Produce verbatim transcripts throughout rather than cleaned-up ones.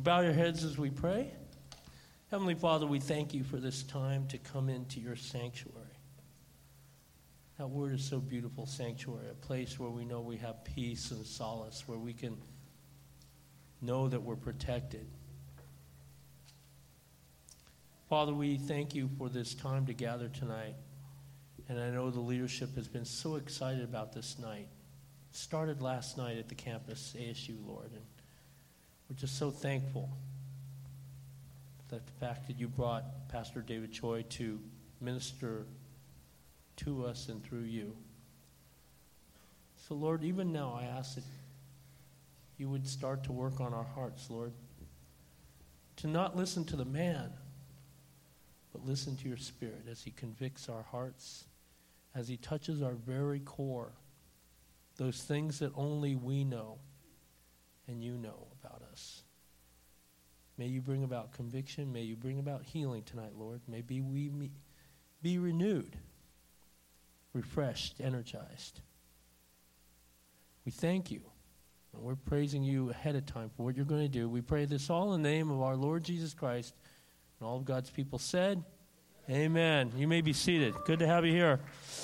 bow your heads as we pray? Heavenly Father, we thank you for this time to come into your sanctuary. That word is so beautiful, sanctuary, a place where we know we have peace and solace, where we can know that we're protected. Father, we thank you for this time to gather tonight. And I know the leadership has been so excited about this night. It started last night at the campus, A S U, Lord. And we're just so thankful that the fact that you brought Pastor David Choi to minister to us and through you. So, Lord, even now I ask that you would start to work on our hearts, Lord. To not listen to the man, but listen to your Spirit as he convicts our hearts, as he touches our very core, those things that only we know and you know about us. May you bring about conviction. May you bring about healing tonight, Lord. May we be renewed, refreshed, energized. We thank you. And we're praising you ahead of time for what you're going to do. We pray this all in the name of our Lord Jesus Christ. And all of God's people said, amen. You may be seated. Good to have you here.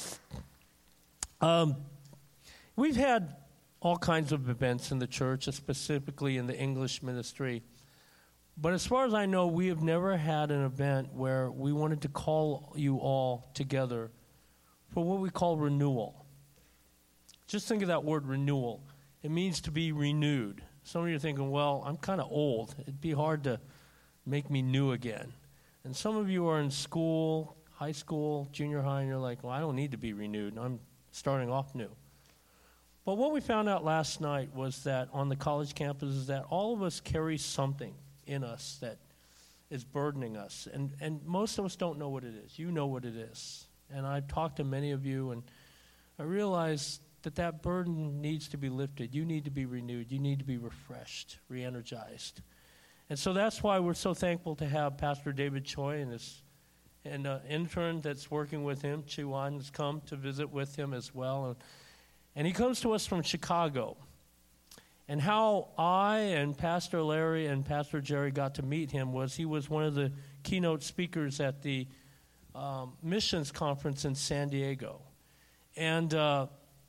Um, we've had all kinds of events in the church, specifically in the English ministry. But as far as I know, we have never had an event where we wanted to call you all together for what we call renewal. Just think of that word renewal. It means to be renewed. Some of you are thinking, well, I'm kind of old. It'd be hard to make me new again. And some of you are in school, high school, junior high, and you're like, well, I don't need to be renewed. I'm starting off new. But what we found out last night was that on the college campus is that all of us carry something in us that is burdening us. And, and most of us don't know what it is. You know what it is. And I've talked to many of you, and I realize that that burden needs to be lifted. You need to be renewed. You need to be refreshed, re-energized. And so that's why we're so thankful to have Pastor David Choi and his and an intern that's working with him, Chi Wan, has come to visit with him as well. And, and he comes to us from Chicago. And how I and Pastor Larry and Pastor Jerry got to meet him was he was one of the keynote speakers at the um, missions conference in San Diego. And uh,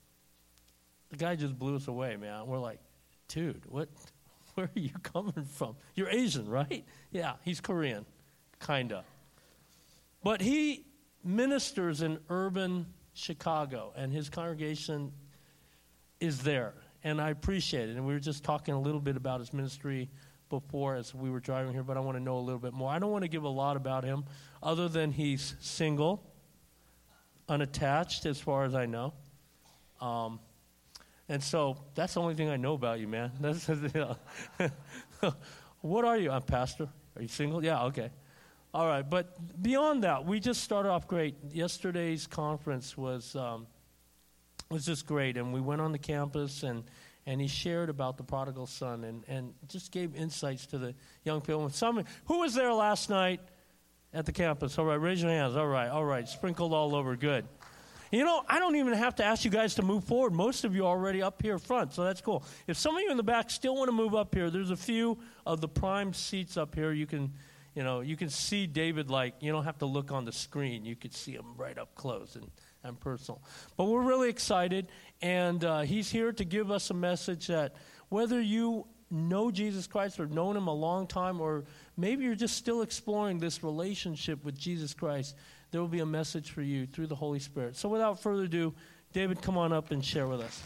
the guy just blew us away, man. We're like, dude, what? Where are you coming from? You're Asian, right? Yeah, he's Korean, kind of. But he ministers in urban Chicago, and his congregation is there. And I appreciate it. And we were just talking a little bit about his ministry before as we were driving here, but I want to know a little bit more. I don't want to give a lot about him other than he's single, unattached as far as I know. Um, and so that's the only thing I know about you, man. That's, you know. What are you? I'm pastor. Are you single? Yeah, okay. All right. But beyond that, we just started off great. Yesterday's conference was... Um, It was just great, and we went on the campus, and, and he shared about the prodigal son, and, and just gave insights to the young people. Some, who was there last night at the campus? All right, raise your hands. All right, all right, sprinkled all over, good. You know, I don't even have to ask you guys to move forward. Most of you are already up here front, so that's cool. If some of you in the back still want to move up here, there's a few of the prime seats up here. You can, you know, you can see David like, you don't have to look on the screen. You could see him right up close, and and personal. But we're really excited, and uh, he's here to give us a message that whether you know Jesus Christ or known him a long time, or maybe you're just still exploring this relationship with Jesus Christ, there will be a message for you through the Holy Spirit. So without further ado, David, come on up and share with us.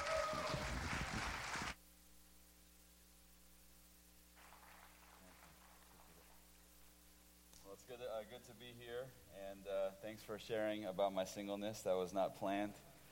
Thanks for sharing about my singleness. That was not planned.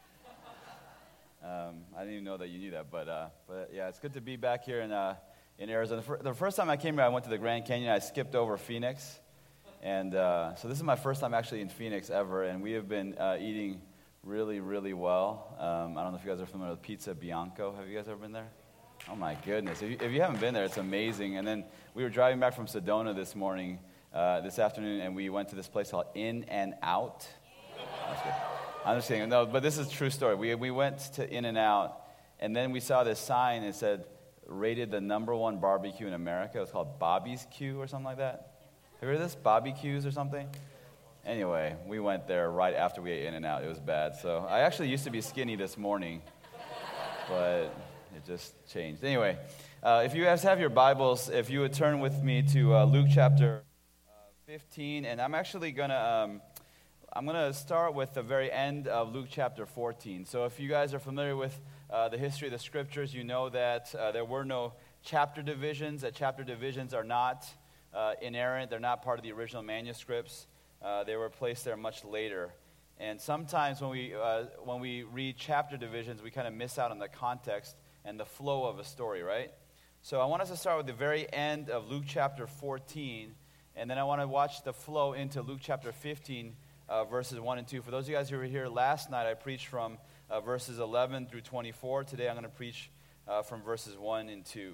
Um, I didn't even know that you knew that, but uh, but yeah, it's good to be back here in uh, in Arizona. The, fir- the first time I came here, I went to the Grand Canyon. I skipped over Phoenix, and uh, so this is my first time actually in Phoenix ever. And we have been uh, eating really, really well. Um, I don't know if you guys are familiar with Pizza Bianco. Have you guys ever been there? Oh my goodness! If you, if you haven't been there, it's amazing. And then we were driving back from Sedona this morning. Uh, this afternoon, and we went to this place called In and Out. That's good. I'm just kidding. No, but this is a true story. We we went to In and Out, and then we saw this sign that said, rated the number one barbecue in America. It was called Bobby's Q or something like that. Have you heard of this? Bobby Q's or something? Anyway, we went there right after we ate In-N-Out. It was bad. So I actually used to be skinny this morning, but it just changed. Anyway, uh, if you guys have your Bibles, if you would turn with me to uh, Luke chapter uh, fifteen, and I'm actually going to um, I'm going to start with the very end of Luke chapter fourteen. So if you guys are familiar with uh, the history of the scriptures, you know that uh, there were no chapter divisions, that chapter divisions are not uh, inerrant, they're not part of the original manuscripts. Uh, they were placed there much later. And sometimes when we uh, when we read chapter divisions, we kind of miss out on the context and the flow of a story, right? So I want us to start with the very end of Luke chapter fourteen, and then I want to watch the flow into Luke chapter fifteen, uh, verses one and two. For those of you guys who were here last night, I preached from uh, verses eleven through twenty-four. Today I'm going to preach uh, from verses one and two.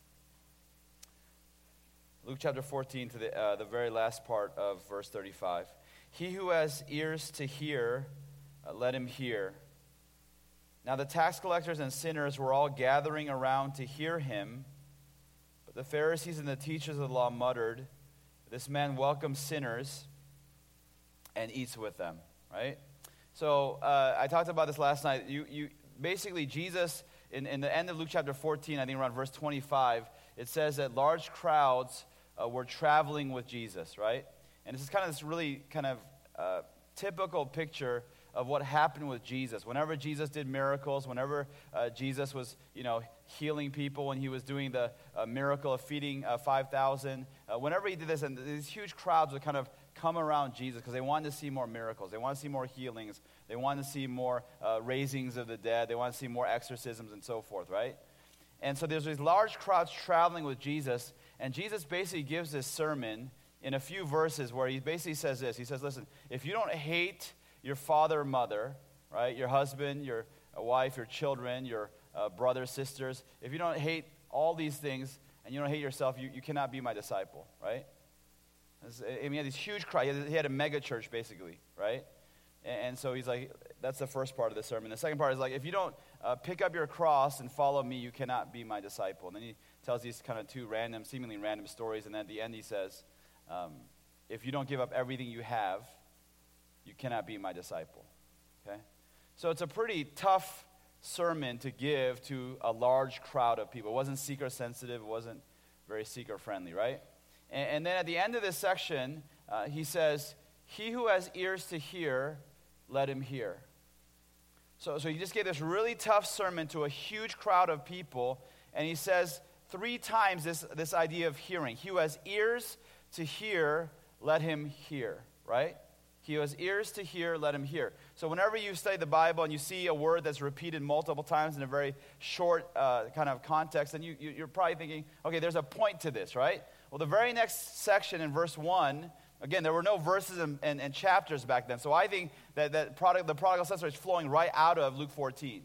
Luke chapter fourteen to the, uh, the very last part of verse thirty-five. He who has ears to hear, uh, let him hear. Now the tax collectors and sinners were all gathering around to hear him, but the Pharisees and the teachers of the law muttered, "This man welcomes sinners and eats with them." Right? So uh, I talked about this last night. You, you basically Jesus in, in the end of Luke chapter fourteen, I think around verse twenty-five, it says that large crowds uh, were traveling with Jesus. Right? And this is kind of this really kind of uh, typical picture of what happened with Jesus. Whenever Jesus did miracles, whenever uh, Jesus was, you know, healing people, when he was doing the uh, miracle of feeding uh, five thousand, uh, whenever he did this, and these huge crowds would kind of come around Jesus because they wanted to see more miracles. They wanted to see more healings. They wanted to see more uh, raisings of the dead. They wanted to see more exorcisms and so forth, right? And so there's these large crowds traveling with Jesus, and Jesus basically gives this sermon in a few verses where he basically says this. He says, listen, if you don't hate your father or mother, right, your husband, your wife, your children, your uh, brothers, sisters, if you don't hate all these things and you don't hate yourself, you, you cannot be my disciple, right? I mean, he had these huge crowds. He had a mega church, basically, right? And, and so he's like, that's the first part of the sermon. The second part is like, if you don't uh, pick up your cross and follow me, you cannot be my disciple. And then he tells these kind of two random, seemingly random stories, and then at the end he says, um, if you don't give up everything you have, you cannot be my disciple, okay? So it's a pretty tough sermon to give to a large crowd of people. It wasn't seeker-sensitive. It wasn't very seeker-friendly, right? And, and then at the end of this section, uh, he says, he who has ears to hear, let him hear. So, so he just gave this really tough sermon to a huge crowd of people, and he says three times this, this idea of hearing. He who has ears to hear, let him hear, right? He who has ears to hear, let him hear. So whenever you study the Bible and you see a word that's repeated multiple times in a very short uh, kind of context, then you, you, you're probably thinking, okay, there's a point to this, right? Well, the very next section in verse one, again, there were no verses and, and, and chapters back then, so I think that, that product, the prodigal son story is flowing right out of Luke fourteen.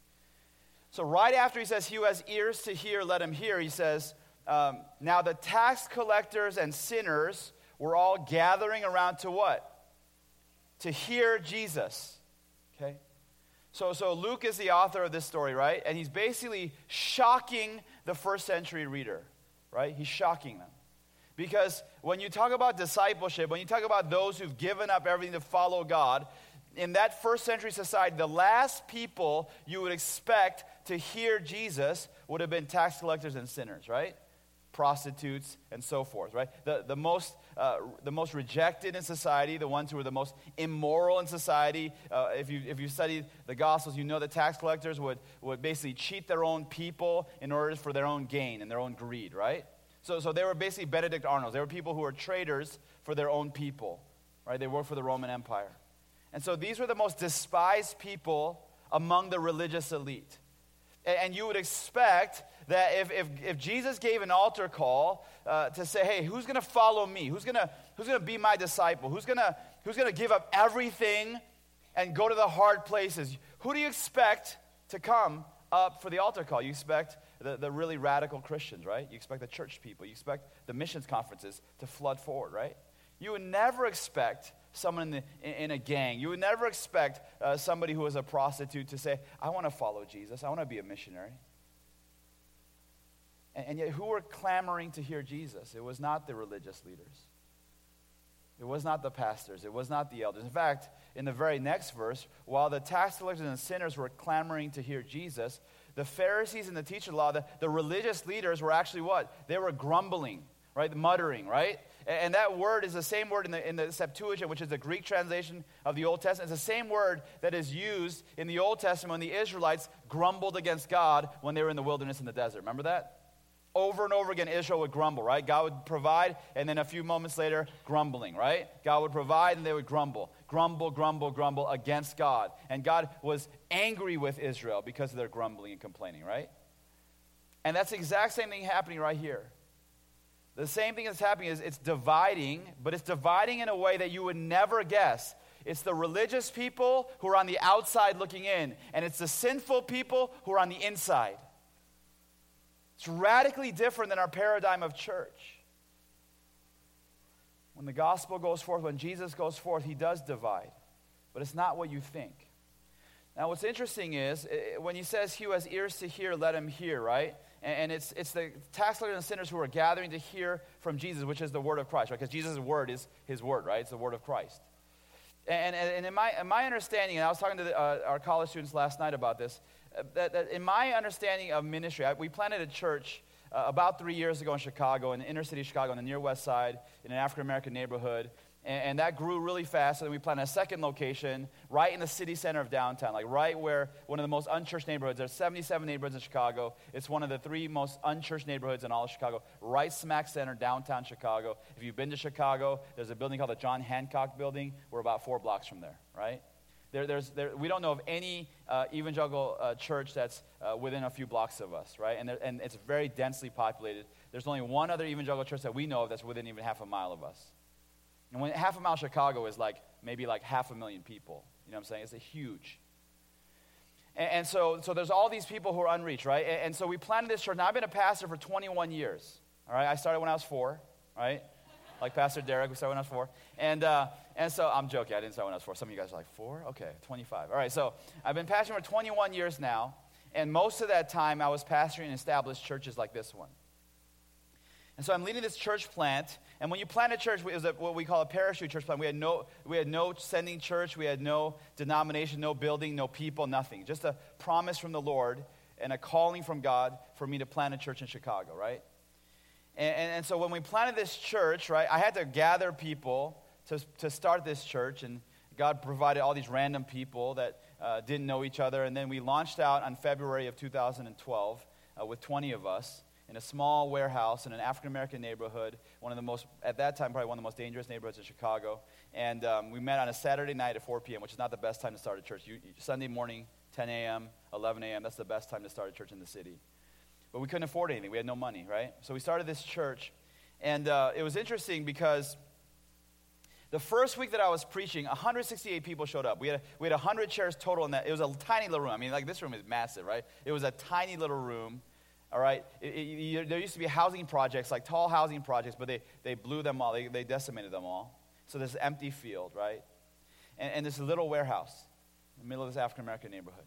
So right after he says, he who has ears to hear, let him hear, he says, um, now the tax collectors and sinners were all gathering around to what? To hear Jesus, okay? So, so Luke is the author of this story, right? And he's basically shocking the first century reader, right? He's shocking them. Because when you talk about discipleship, when you talk about those who've given up everything to follow God, in that first century society, the last people you would expect to hear Jesus would have been tax collectors and sinners, right? Prostitutes and so forth, right? The, the, most, uh, the most rejected in society, the ones who were the most immoral in society. Uh, if you if you study the Gospels, you know that tax collectors would, would basically cheat their own people in order for their own gain and their own greed, right? So, so they were basically Benedict Arnolds. They were people who were traitors for their own people, right? They worked for the Roman Empire. And so these were the most despised people among the religious elite. And, and you would expect that if, if, if Jesus gave an altar call uh, to say, hey, who's going to follow me? Who's going to who's going to be my disciple? Who's going to who's going to give up everything and go to the hard places? Who do you expect to come up for the altar call? You expect the, the really radical Christians, right? You expect the church people. You expect the missions conferences to flood forward, right? You would never expect someone in, the, in, in a gang. You would never expect uh, somebody who is a prostitute to say, I want to follow Jesus. I want to be a missionary. And, and yet who were clamoring to hear Jesus? It was not the religious leaders. It was not the pastors. It was not the elders. In fact, in the very next verse, while the tax collectors and sinners were clamoring to hear Jesus, the Pharisees and the teachers of the law, the, the religious leaders were actually what? They were grumbling, right? Muttering, right? And, and that word is the same word in the, in the Septuagint, which is the Greek translation of the Old Testament. It's the same word that is used in the Old Testament when the Israelites grumbled against God when they were in the wilderness in the desert. Remember that? Over and over again, Israel would grumble, right? God would provide, and then a few moments later, grumbling, right? God would provide, and they would grumble. Grumble, grumble, grumble against God. And God was angry with Israel because of their grumbling and complaining, right? And that's the exact same thing happening right here. The same thing that's happening is it's dividing, but it's dividing in a way that you would never guess. It's the religious people who are on the outside looking in, and it's the sinful people who are on the inside. It's radically different than our paradigm of church. When the gospel goes forth, when Jesus goes forth, he does divide. But it's not what you think. Now, what's interesting is, when he says, he who has ears to hear, let him hear, right? And it's it's the tax collectors and sinners who are gathering to hear from Jesus, which is the word of Christ, right? Because Jesus' word is his word, right? It's the word of Christ. And, and, and in, my, in my understanding, and I was talking to the, uh, our college students last night about this, uh, that, that in my understanding of ministry, I, we planted a church uh, about three years ago in Chicago, in the inner city of Chicago, on the near west side, in an African-American neighborhood. And, and that grew really fast, so then we planted a second location right in the city center of downtown, like right where one of the most unchurched neighborhoods. There's seventy-seven neighborhoods in Chicago. It's one of the three most unchurched neighborhoods in all of Chicago, right smack center, downtown Chicago. If you've been to Chicago, there's a building called the John Hancock Building. We're about four blocks from there, right? There, there's, there, we don't know of any uh, evangelical uh, church that's uh, within a few blocks of us, right? And, there, and it's very densely populated. There's only one other evangelical church that we know of that's within even half a mile of us. And when half a mile Chicago is like maybe like half a million people. You know what I'm saying? It's a huge. And, and so, so there's all these people who are unreached, right? And, and so we planted this church. Now, I've been a pastor for twenty-one years, all right? I started when I was four, right? Like Pastor Derek, we started when I was four. And, uh, and so, I'm joking, I didn't start when I was four. Some of you guys are like, four? Okay, twenty-five. All right, so I've been pastoring for twenty-one years now. And most of that time, I was pastoring established churches like this one. And so I'm leading this church plant, and when you plant a church, it was a, what we call a parachute church plant. We had no, we had no sending church, we had no denomination, no building, no people, nothing. Just a promise from the Lord and a calling from God for me to plant a church in Chicago, right? And, and, and so when we planted this church, right, I had to gather people to, to start this church, and God provided all these random people that uh, didn't know each other, and then we launched out on February of two thousand twelve uh, with twenty of us. In a small warehouse in an African-American neighborhood, one of the most, at that time, probably one of the most dangerous neighborhoods in Chicago. And um, we met on a Saturday night at four p.m., which is not the best time to start a church. You, Sunday morning, ten a.m., eleven a.m., that's the best time to start a church in the city. But we couldn't afford anything. We had no money, right? So we started this church. And uh, it was interesting because the first week that I was preaching, one hundred sixty-eight people showed up. We had, we had one hundred chairs total in that. It was a tiny little room. I mean, like, this room is massive, right? It was a tiny little room. All right, it, it, there used to be housing projects, like tall housing projects, but they, they blew them all. They, they decimated them all. So there's an empty field, right? And, and this little warehouse in the middle of this African-American neighborhood.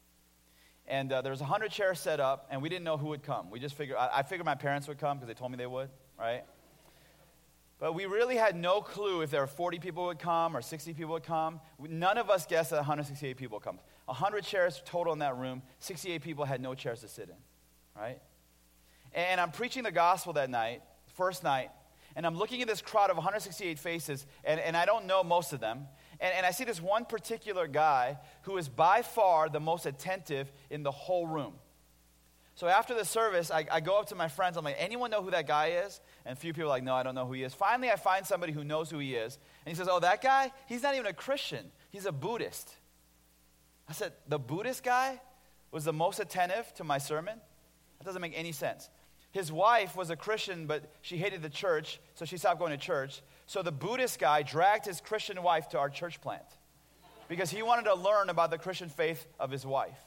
And uh, there was one hundred chairs set up, and we didn't know who would come. We just figured, I, I figured my parents would come because they told me they would, right? But we really had no clue if there were forty people would come or sixty people would come. None of us guessed that one hundred sixty-eight people would come. one hundred chairs total in that room. sixty-eight people had no chairs to sit in. Right? And I'm preaching the gospel that night, first night, and I'm looking at this crowd of one hundred sixty-eight faces, and, and I don't know most of them, and, and I see this one particular guy who is by far the most attentive in the whole room. So after the service, I, I go up to my friends, I'm like, anyone know who that guy is? And a few people are like, no, I don't know who he is. Finally, I find somebody who knows who he is, and he says, oh, that guy? He's not even a Christian. He's a Buddhist. I said, the Buddhist guy was the most attentive to my sermon? That doesn't make any sense. His wife was a Christian, but she hated the church, so she stopped going to church. So the Buddhist guy dragged his Christian wife to our church plant because he wanted to learn about the Christian faith of his wife.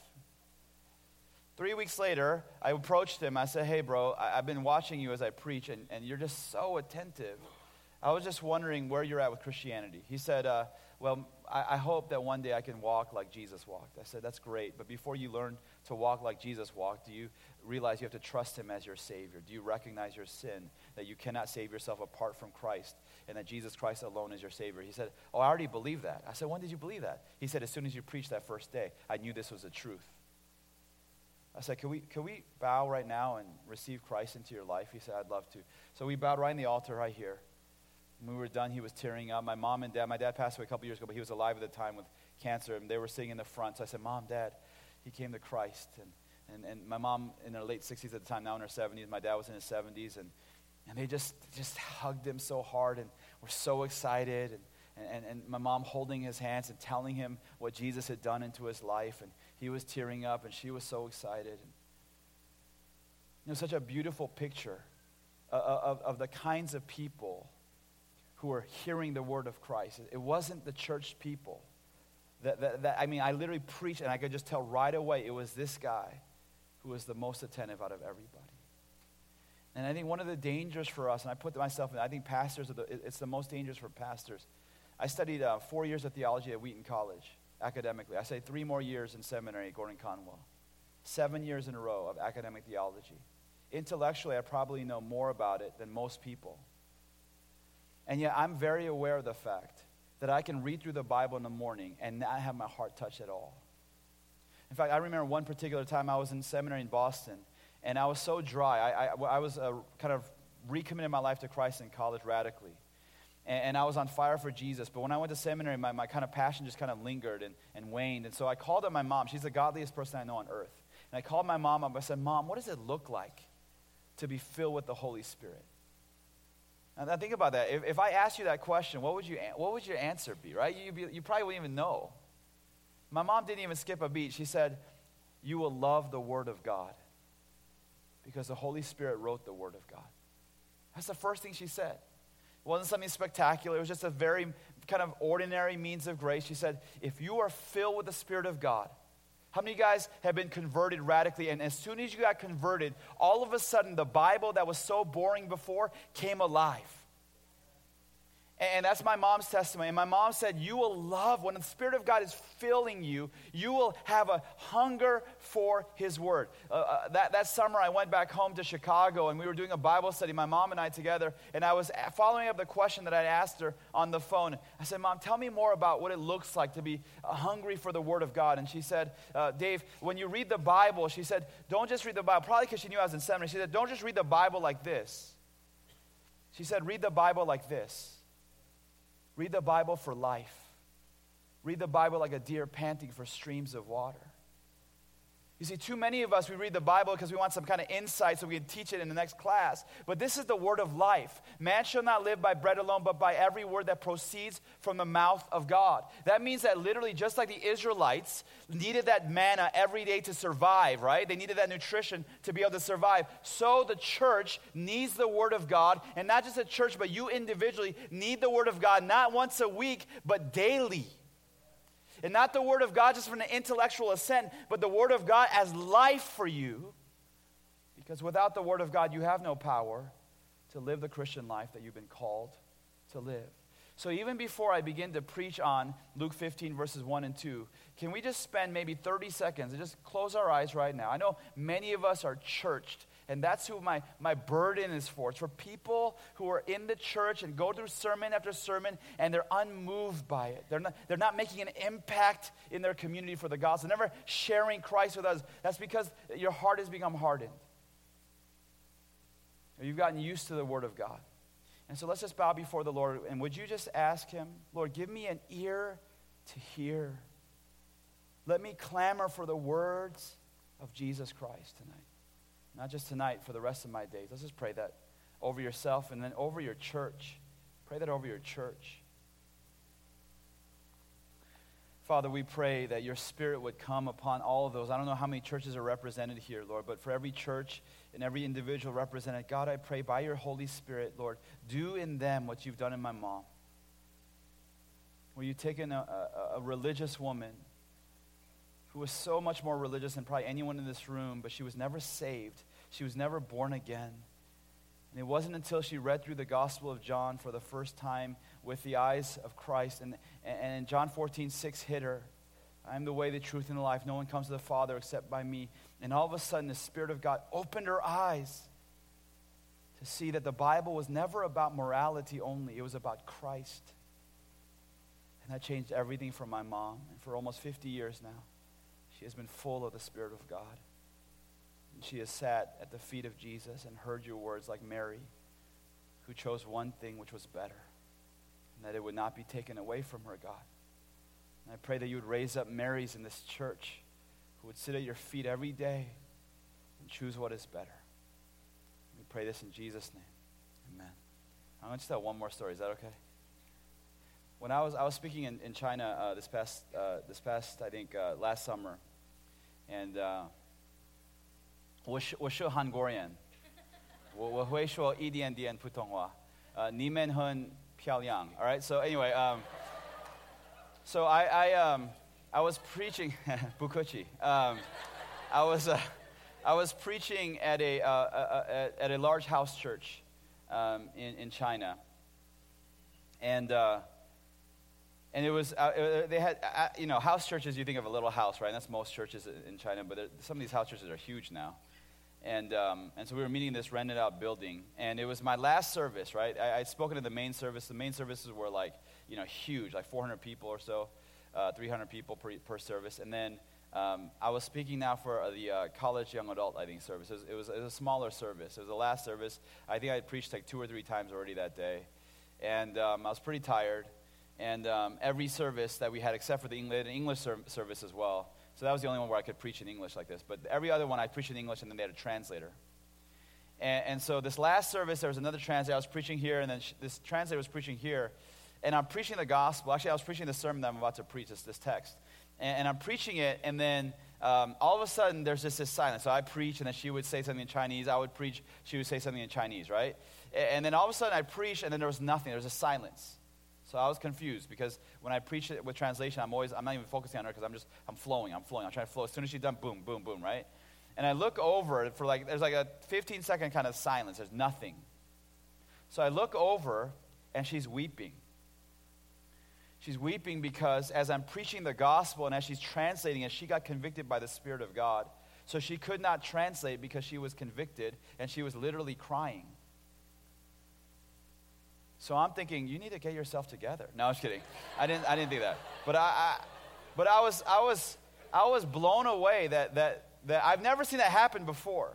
Three weeks later, I approached him. I said, hey, bro, I- I've been watching you as I preach, and, and you're just so attentive. I was just wondering where you're at with Christianity. He said, uh, well, I, I hope that one day I can walk like Jesus walked. I said, that's great, but before you learn to walk like Jesus walked, do you realize you have to trust him as your Savior? Do you recognize your sin, that you cannot save yourself apart from Christ, and that Jesus Christ alone is your Savior? He said, oh, I already believe that. I said, when did you believe that? He said, as soon as you preached that first day, I knew this was the truth. I said, can we, can we bow right now and receive Christ into your life? He said, I'd love to. So we bowed right in the altar right here. When we were done, he was tearing up. My mom and dad, my dad passed away a couple years ago, but he was alive at the time with cancer, and they were sitting in the front. So I said, Mom, Dad, he came to Christ. And, and, and my mom in her late sixties at the time, now in her seventies. My dad was in his seventies, and, and they just, just hugged him so hard and were so excited. And, and, and my mom holding his hands and telling him what Jesus had done into his life. And he was tearing up, and she was so excited. And it was such a beautiful picture of, of, of the kinds of people who were hearing the word of Christ. It wasn't the church people. That, that, that, I mean, I literally preached, and I could just tell right away it was this guy who was the most attentive out of everybody. And I think one of the dangers for us, and I put myself in, I think pastors, are the, it's the most dangerous for pastors. I studied uh, four years of theology at Wheaton College, academically. I studied three more years in seminary at Gordon Conwell. Seven years in a row of academic theology. Intellectually, I probably know more about it than most people. And yet I'm very aware of the fact that I can read through the Bible in the morning and not have my heart touched at all. In fact, I remember one particular time I was in seminary in Boston, and I was so dry. I, I, I was uh, kind of recommitting my life to Christ in college radically. And, and I was on fire for Jesus. But when I went to seminary, my, my kind of passion just kind of lingered and, and waned. And so I called up my mom. She's the godliest person I know on earth. And I called my mom up. I said, Mom, what does it look like to be filled with the Holy Spirit? And I think about that. If, if I asked you that question, what would you what would your answer be, right? You be, you probably wouldn't even know. My mom didn't even skip a beat. She said, you will love the Word of God because the Holy Spirit wrote the Word of God. That's the first thing she said. It wasn't something spectacular. It was just a very kind of ordinary means of grace. She said, if you are filled with the Spirit of God, how many of you guys have been converted radically? And as soon as you got converted, all of a sudden the Bible that was so boring before came alive. And that's my mom's testimony. And my mom said, you will love, when the Spirit of God is filling you, you will have a hunger for His Word. Uh, uh, that, that summer I went back home to Chicago, and we were doing a Bible study, my mom and I together, and I was following up the question that I asked her on the phone. I said, Mom, tell me more about what it looks like to be uh, hungry for the Word of God. And she said, uh, Dave, when you read the Bible, she said, don't just read the Bible, probably because she knew I was in seminary. She said, don't just read the Bible like this. She said, read the Bible like this. Read the Bible for life. Read the Bible like a deer panting for streams of water. You see, too many of us, we read the Bible because we want some kind of insight so we can teach it in the next class. But this is the word of life. Man shall not live by bread alone, but by every word that proceeds from the mouth of God. That means that literally, just like the Israelites needed that manna every day to survive, right? They needed that nutrition to be able to survive. So the church needs the word of God. And not just the church, but you individually need the word of God, not once a week, but daily. And not the word of God just from an intellectual assent, but the word of God as life for you. Because without the word of God, you have no power to live the Christian life that you've been called to live. So even before I begin to preach on Luke fifteen, verses one and two, can we just spend maybe thirty seconds and just close our eyes right now? I know many of us are churched, and that's who my, my burden is for. It's for people who are in the church and go through sermon after sermon, and they're unmoved by it. They're not, they're not making an impact in their community for the gospel. They're never sharing Christ with us. That's because your heart has become hardened. Or you've gotten used to the word of God. And so let's just bow before the Lord, and would you just ask Him, Lord, give me an ear to hear. Let me clamor for the words of Jesus Christ tonight. Not just tonight, for the rest of my days. Let's just pray that over yourself and then over your church. Pray that over your church. Father, we pray that your Spirit would come upon all of those. I don't know how many churches are represented here, Lord, but for every church and every individual represented, God, I pray by your Holy Spirit, Lord, do in them what you've done in my mom. Where you've taken a, a, a religious woman who was so much more religious than probably anyone in this room, but she was never saved. She was never born again. And it wasn't until she read through the Gospel of John for the first time with the eyes of Christ. And, and in John fourteen six hit her. I am the way, the truth, and the life. No one comes to the Father except by me. And all of a sudden, the Spirit of God opened her eyes to see that the Bible was never about morality only. It was about Christ. And that changed everything for my mom. And for almost fifty years now, she has been full of the Spirit of God. And she has sat at the feet of Jesus and heard your words like Mary, who chose one thing which was better, and that it would not be taken away from her, God. And I pray that you would raise up Marys in this church who would sit at your feet every day and choose what is better. We pray this in Jesus' name. Amen. I want to tell one more story. Is that okay? When I was I was speaking in, in China uh, this past uh, this past I think uh, last summer, and uh, 我是我是韩国人，我我会说一点点普通话，呃，你们很漂亮。All right. So anyway, um, so I I um I was preaching 不客气 um I was uh, I was preaching at a uh, uh, at, at a large house church um, in in China, and. Uh, And it was, uh, they had, uh, you know, house churches, you think of a little house, right? And that's most churches in China, but some of these house churches are huge now. And um, and so we were meeting in this rented out building. And it was my last service, right? I, I'd spoken to the main service. The main services were like, you know, huge, like four hundred people or so, uh, three hundred people per, per service. And then um, I was speaking now for the uh, college young adult, I think, service. It was, it, was, it was a smaller service. It was the last service. I think I had preached like two or three times already that day. And um, I was pretty tired. And um, every service that we had, except for the English, English serv- service as well. So that was the only one where I could preach in English like this. But every other one, I preached in English, and then they had a translator. And, and so this last service, there was another translator. I was preaching here, and then sh- this translator was preaching here. And I'm preaching the gospel. Actually, I was preaching the sermon that I'm about to preach, this, this text. And, and I'm preaching it, and then um, all of a sudden, there's just this silence. So I preach, and then she would say something in Chinese. I would preach. She would say something in Chinese, right? And, and then all of a sudden, I preached, and then there was nothing. There was a silence. So I was confused because when I preach it with translation, I'm always, I'm not even focusing on her because I'm just, I'm flowing, I'm flowing. I'm trying to flow. As soon as she's done, boom, boom, boom, right? And I look over for like, there's like a fifteen second kind of silence. There's nothing. So I look over and she's weeping. She's weeping because as I'm preaching the gospel and as she's translating it, she got convicted by the Spirit of God. So she could not translate because she was convicted and she was literally crying. So I'm thinking, you need to get yourself together. No, I'm just kidding. I didn't. I didn't think that. But I, I, but I was, I was, I was blown away that that that I've never seen that happen before.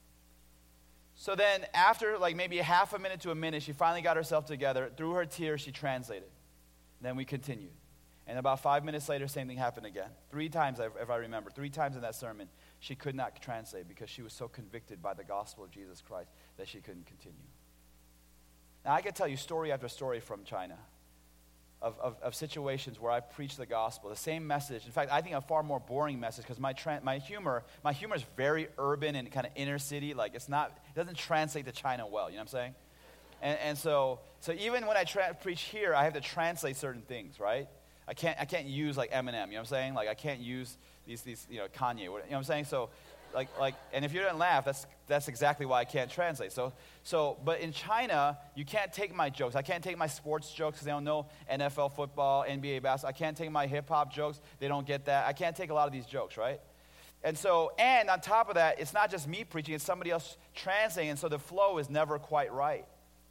So then, after like maybe a half a minute to a minute, she finally got herself together. Through her tears, she translated. Then we continued, and about five minutes later, same thing happened again. Three times, if I remember, three times in that sermon, she could not translate because she was so convicted by the gospel of Jesus Christ that she couldn't continue. Now, I could tell you story after story from China of, of, of situations where I preach the gospel, the same message. In fact, I think a far more boring message because my tra- my humor my humor is very urban and kind of inner city. Like it's not, it doesn't translate to China well. You know what I'm saying? And, and so so even when I tra- preach here, I have to translate certain things, right? I can't I can't use like Eminem. You know what I'm saying? Like I can't use these these you know Kanye. You know what I'm saying? So. Like, like, and if you didn't laugh, that's that's exactly why I can't translate. So, so, but in China, you can't take my jokes. I can't take my sports jokes because they don't know N F L football, N B A basketball. I can't take my hip hop jokes. They don't get that. I can't take a lot of these jokes, right? And so, and on top of that, it's not just me preaching; it's somebody else translating, and so the flow is never quite right.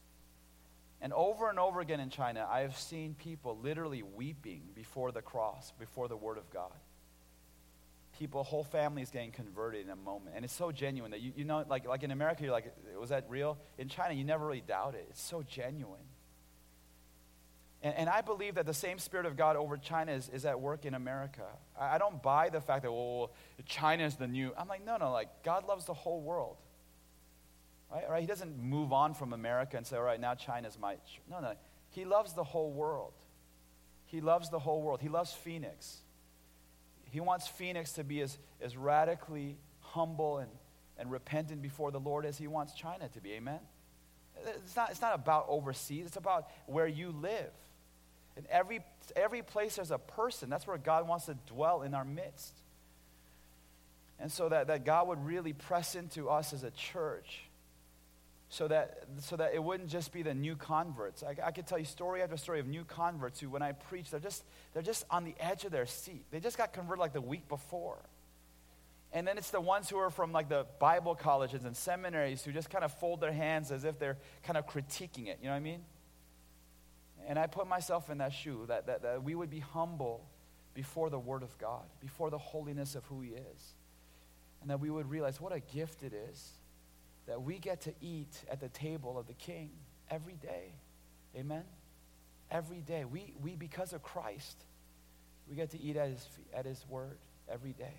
And over and over again in China, I have seen people literally weeping before the cross, before the Word of God. People, whole families getting converted in a moment. And it's so genuine that, you, you know, like, like in America, you're like, was that real? In China, you never really doubt it. It's so genuine. And, and I believe that the same Spirit of God over China is, is at work in America. I, I don't buy the fact that, well, China is the new. I'm like, no, no, like, God loves the whole world. Right? Right? He doesn't move on from America and say, all right, now China's my. No, no. He loves the whole world. He loves the whole world. He loves Phoenix. He wants Phoenix to be as, as radically humble and, and repentant before the Lord as he wants China to be. Amen? It's not, it's not about overseas. It's about where you live. And every, every place there's a person. That's where God wants to dwell in our midst. And so that, that God would really press into us as a church so that so that it wouldn't just be the new converts. I, I could tell you story after story of new converts who, when I preach, they're just they're just on the edge of their seat. They just got converted like the week before. And then it's the ones who are from like the Bible colleges and seminaries who just kind of fold their hands as if they're kind of critiquing it. You know what I mean? And I put myself in that shoe, that, that, that we would be humble before the Word of God, before the holiness of who He is. And that we would realize what a gift it is that we get to eat at the table of the King every day. Amen? Every day. We, we because of Christ, we get to eat at His, at His Word every day.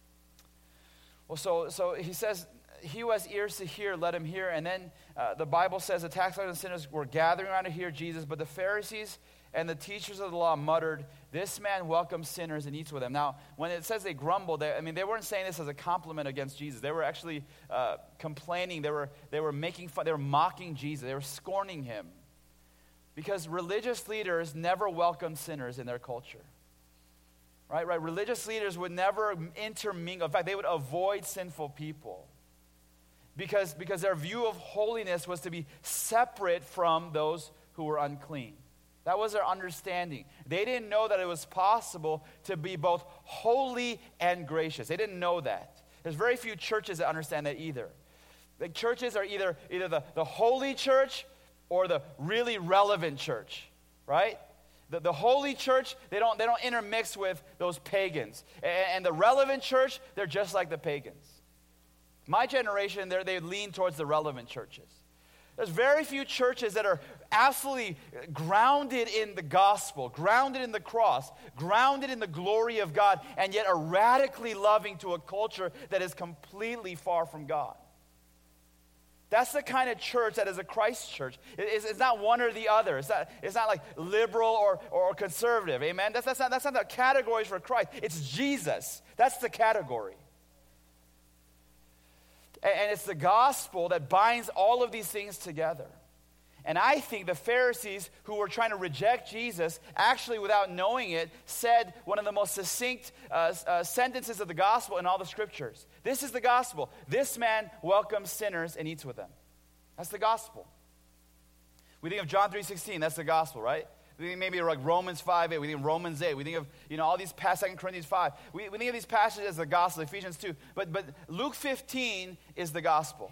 Well, so so he says, he who has ears to hear, let him hear. And then uh, the Bible says the tax collectors and sinners were gathering around to hear Jesus, but the Pharisees and the teachers of the law muttered, this man welcomes sinners and eats with them. Now, when it says they grumbled, they, I mean, they weren't saying this as a compliment against Jesus. They were actually uh, complaining. They were, they were making fun. They were mocking Jesus. They were scorning Him. Because religious leaders never welcomed sinners in their culture. Right, right. Religious leaders would never intermingle. In fact, they would avoid sinful people. Because, because their view of holiness was to be separate from those who were unclean. That was their understanding. They didn't know that it was possible to be both holy and gracious. They didn't know that. There's very few churches that understand that either. The churches are either, either the, the holy church or the really relevant church, right? The, the holy church, they don't, they don't intermix with those pagans. And, and the relevant church, they're just like the pagans. My generation, they lean towards the relevant churches. There's very few churches that are absolutely grounded in the gospel, grounded in the cross, grounded in the glory of God, and yet are radically loving to a culture that is completely far from God. That's the kind of church that is a Christ church. It's, it's not one or the other. It's not, it's not like liberal or, or conservative. Amen? That's, that's, not, that's not the categories for Christ. It's Jesus. That's the category. And, and it's the gospel that binds all of these things together. And I think the Pharisees who were trying to reject Jesus, actually without knowing it, said one of the most succinct uh, uh, sentences of the gospel in all the scriptures. This is the gospel. This man welcomes sinners and eats with them. That's the gospel. We think of John three sixteen, that's the gospel, right? We think maybe like Romans five eight, we think of Romans eight, we think of, you know, all these past, Second Corinthians five. We, we think of these passages as the gospel, Ephesians two. But, but Luke fifteen is the gospel.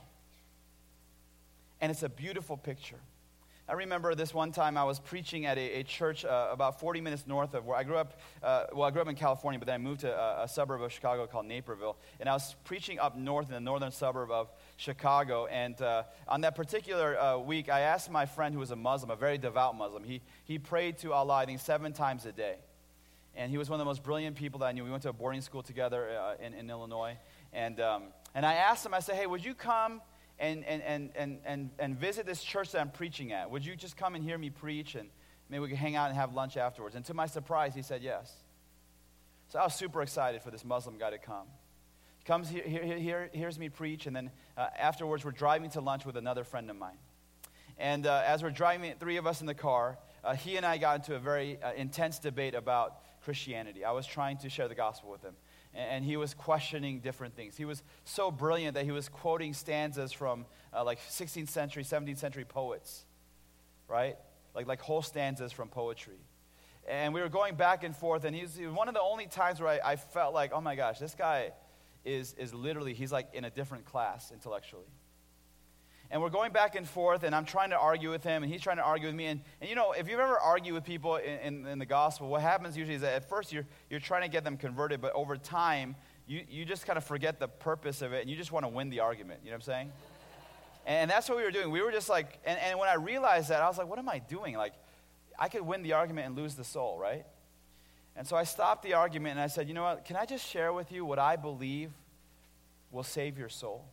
And it's a beautiful picture. I remember this one time I was preaching at a, a church uh, about forty minutes north of where I grew up. Uh, well, I grew up in California, but then I moved to a, a suburb of Chicago called Naperville. And I was preaching up north in the northern suburb of Chicago. And uh, on that particular uh, week, I asked my friend who was a Muslim, a very devout Muslim. He, he prayed to Allah, I think, seven times a day. And he was one of the most brilliant people that I knew. We went to a boarding school together uh, in, in Illinois. And, um, and I asked him, I said, hey, would you come And, and, and, and, and, and visit this church that I'm preaching at? Would you just come and hear me preach, and maybe we could hang out and have lunch afterwards? And to my surprise, he said yes. So I was super excited for this Muslim guy to come. He comes, here, here, here, hears me preach, and then uh, afterwards we're driving to lunch with another friend of mine. And uh, as we're driving, three of us in the car, uh, he and I got into a very uh, intense debate about Christianity. I was trying to share the gospel with him. And he was questioning different things. He was so brilliant that he was quoting stanzas from uh, like sixteenth century, seventeenth century poets, right? Like like whole stanzas from poetry. And we were going back and forth, and he was, he was one of the only times where I, I felt like, oh my gosh, this guy is is literally, he's like in a different class intellectually. And we're going back and forth, and I'm trying to argue with him, and he's trying to argue with me. And, and you know, if you've ever argued with people in, in, in the gospel, what happens usually is that at first you're, you're trying to get them converted, but over time, you, you just kind of forget the purpose of it, and you just want to win the argument. You know what I'm saying? And that's what we were doing. We were just like, and, and when I realized that, I was like, what am I doing? Like, I could win the argument and lose the soul, right? And so I stopped the argument, and I said, you know what? Can I just share with you what I believe will save your soul?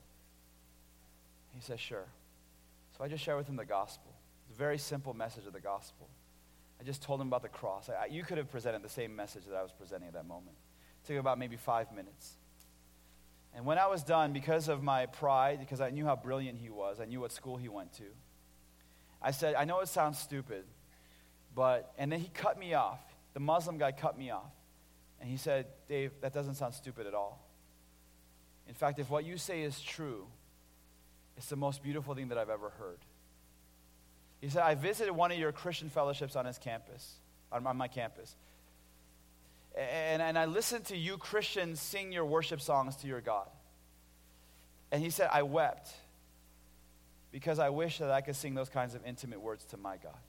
He says, sure. So I just shared with him the gospel. It's a very simple message of the gospel. I just told him about the cross. I, I, you could have presented the same message that I was presenting at that moment. It took about maybe five minutes. And when I was done, because of my pride, because I knew how brilliant he was, I knew what school he went to, I said, I know it sounds stupid, but, and then he cut me off. The Muslim guy cut me off. And he said, Dave, that doesn't sound stupid at all. In fact, if what you say is true, It's the most beautiful thing that I've ever heard. He said, I visited one of your Christian fellowships on his campus, on my campus. And, and I listened to you Christians sing your worship songs to your God. And he said, I wept because I wish that I could sing those kinds of intimate words to my God.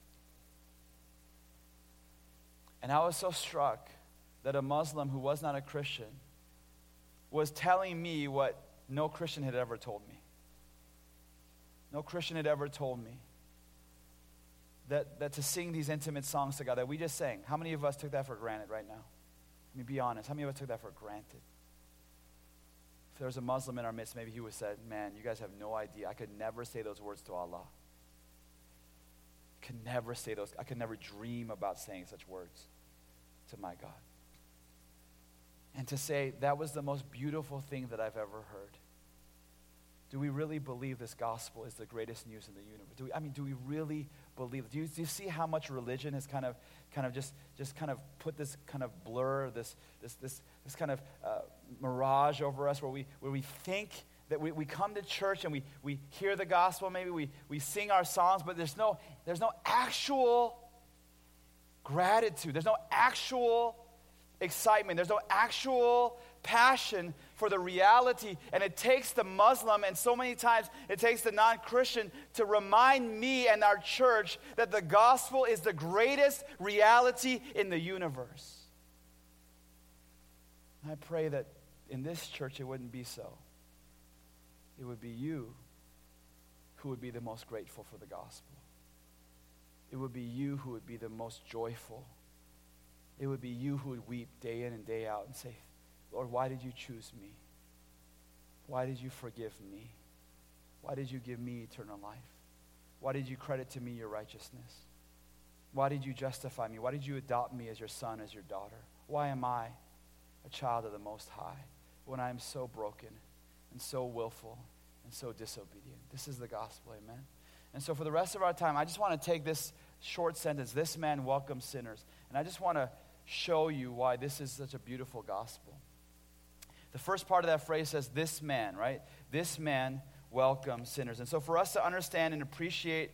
And I was so struck that a Muslim who was not a Christian was telling me what no Christian had ever told me. No Christian had ever told me that, that to sing these intimate songs to God that we just sang, how many of us took that for granted right now? I mean, be honest. How many of us took that for granted? If there was a Muslim in our midst, maybe he would have said, man, you guys have no idea. I could never say those words to Allah. I could never say those. I could never dream about saying such words to my God. And to say, that was the most beautiful thing that I've ever heard. Do we really believe this gospel is the greatest news in the universe? Do we, I mean, do we really believe it? Do you, do you see how much religion has kind of, kind of just, just kind of put this kind of blur, this, this, this, this kind of uh, mirage over us, where we, where we think that we, we come to church and we, we hear the gospel, maybe we, we sing our songs, but there's no, there's no actual gratitude. There's no actual excitement. There's no actual passion for the reality. And it takes the Muslim, and so many times it takes the non-Christian, to remind me and our church that the gospel is the greatest reality in the universe. I pray that in this church it wouldn't be so. It would be you who would be the most grateful for the gospel. It would be you who would be the most joyful. It would be you who would weep day in and day out and say, Lord, why did you choose me? Why did you forgive me? Why did you give me eternal life? Why did you credit to me your righteousness? Why did you justify me? Why did you adopt me as your son, as your daughter? Why am I a child of the Most High when I am so broken and so willful and so disobedient? This is the gospel, amen? And so for the rest of our time, I just want to take this short sentence, this man welcomes sinners, and I just want to show you why this is such a beautiful gospel. The first part of that phrase says, this man, right? This man welcomes sinners. And so for us to understand and appreciate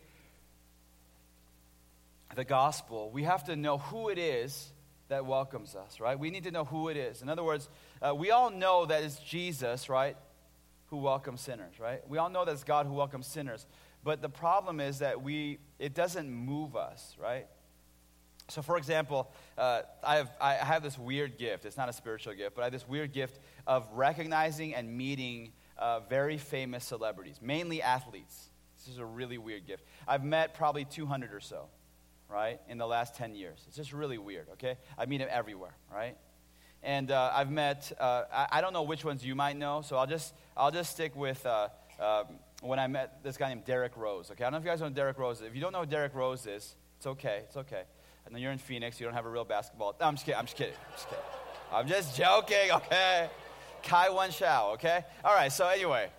the gospel, we have to know who it is that welcomes us, right? We need to know who it is. In other words, uh, we all know that it's Jesus, right, who welcomes sinners, right? We all know that it's God who welcomes sinners. But the problem is that we it doesn't move us, right? So, for example, uh, I have I have this weird gift. It's not a spiritual gift, but I have this weird gift of recognizing and meeting uh, very famous celebrities, mainly athletes. This is a really weird gift. I've met probably two hundred or so, right, in the last ten years. It's just really weird, okay? I meet them everywhere, right? And uh, I've met, uh, I, I don't know which ones you might know, so I'll just I'll just stick with uh, uh, when I met this guy named Derrick Rose, okay? I don't know if you guys know who Derrick Rose is. If you don't know who Derrick Rose is, it's okay, it's okay. I know you're in Phoenix, you don't have a real basketball. No, I'm just kidding, I'm just kidding, I'm just kidding. I'm just joking, okay? Kai Wan Shao, okay? All right, so anyway.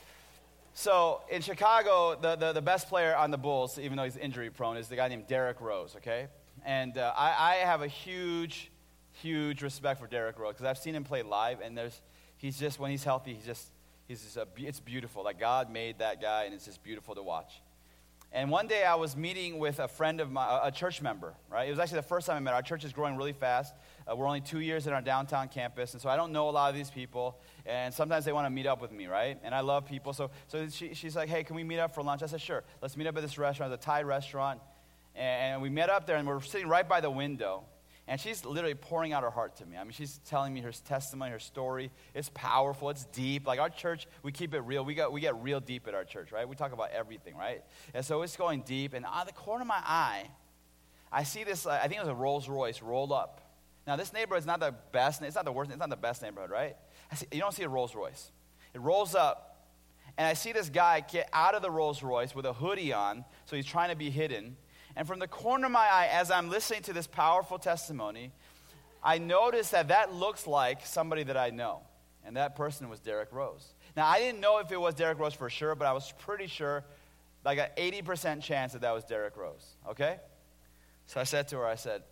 So in Chicago, the, the, the best player on the Bulls, even though he's injury prone, is the guy named Derrick Rose, okay? And uh, I, I have a huge, huge respect for Derrick Rose because I've seen him play live, and there's he's just, when he's healthy, he's just, he's just a, it's beautiful. Like God made that guy, and it's just beautiful to watch. And one day I was meeting with a friend of mine, a church member, right? It was actually the first time I met her. Our church is growing really fast. Uh, we're only two years in our downtown campus, and so I don't know a lot of these people. And sometimes they want to meet up with me, right? And I love people. So so she, she's like, hey, can we meet up for lunch? I said, sure. Let's meet up at this restaurant. It's a Thai restaurant. And we met up there, and we're sitting right by the window. And she's literally pouring out her heart to me. I mean, she's telling me her testimony, her story. It's powerful. It's deep. Like our church, we keep it real. We got we get real deep at our church, right? We talk about everything, right? And so it's going deep. And out of the corner of my eye, I see this, uh, I think it was a Rolls Royce rolled up. Now, this neighborhood's not the best. It's not the worst. It's not the best neighborhood, right? I see, you don't see a Rolls Royce. It rolls up, and I see this guy get out of the Rolls Royce with a hoodie on, so he's trying to be hidden. And from the corner of my eye, as I'm listening to this powerful testimony, I noticed that that looks like somebody that I know. And that person was Derrick Rose. Now, I didn't know if it was Derrick Rose for sure, but I was pretty sure, like an eighty percent chance that that was Derrick Rose, okay? So I said to her, I said,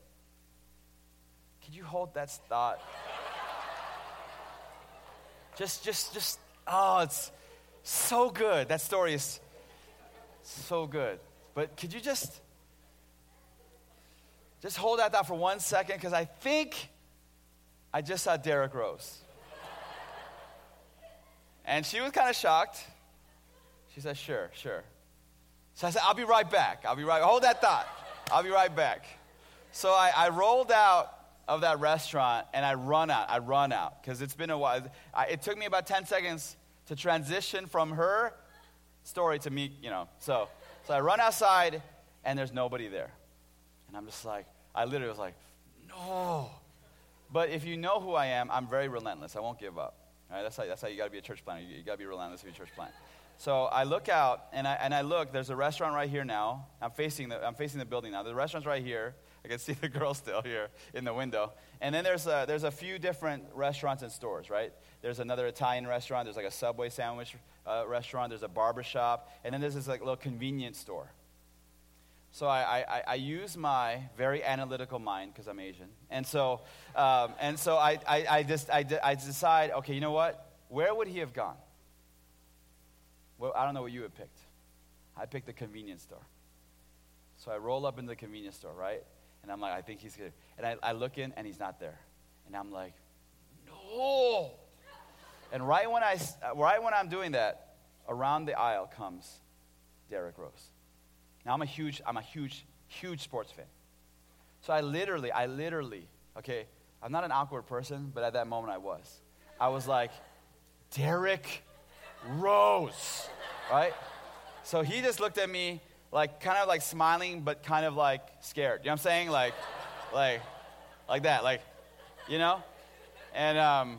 could you hold that thought? just, just, just, oh, it's, So good. That story is so good. But could you just, just hold that thought for one second? Because I think I just saw Derek Rose. And she was kind of shocked. She said, sure, sure. So I said, I'll be right back. I'll be right, hold that thought. I'll be right back. So I, I rolled out of that restaurant and I run out. I run out because it's been a while. I, it took me about ten seconds to transition from her story to me, you know. So, so I run outside and there's nobody there. And I'm just like, I literally was like, no. But if you know who I am, I'm very relentless. I won't give up. All right, that's how, that's how you got to be a church planter. You, you got to be relentless to be a church planter. So I look out and I and I look. There's a restaurant right here now. I'm facing the I'm facing the building now. The restaurant's right here. I can see the girl still here in the window. And then there's a, there's a few different restaurants and stores, right? There's another Italian restaurant. There's like a Subway sandwich uh, restaurant. There's a barber shop. And then there's this like little convenience store. So I, I, I use my very analytical mind because I'm Asian. And so um, and so I, I, I just I, I decide, okay, you know what? Where would he have gone? Well, I don't know what you had picked. I picked the convenience store. So I roll up into the convenience store, right? And I'm like, I think he's good. And I, I look in, and he's not there. And I'm like, no. And right when, I, right when I'm doing that, around the aisle comes Derek Rose. Now, I'm a huge, I'm a huge, huge sports fan. So I literally, I literally, okay, I'm not an awkward person, but at that moment I was. I was like, Derek Rose, right? So he just looked at me, like, kind of like smiling, but kind of like scared. You know what I'm saying? Like, like, like that, like, you know? And um,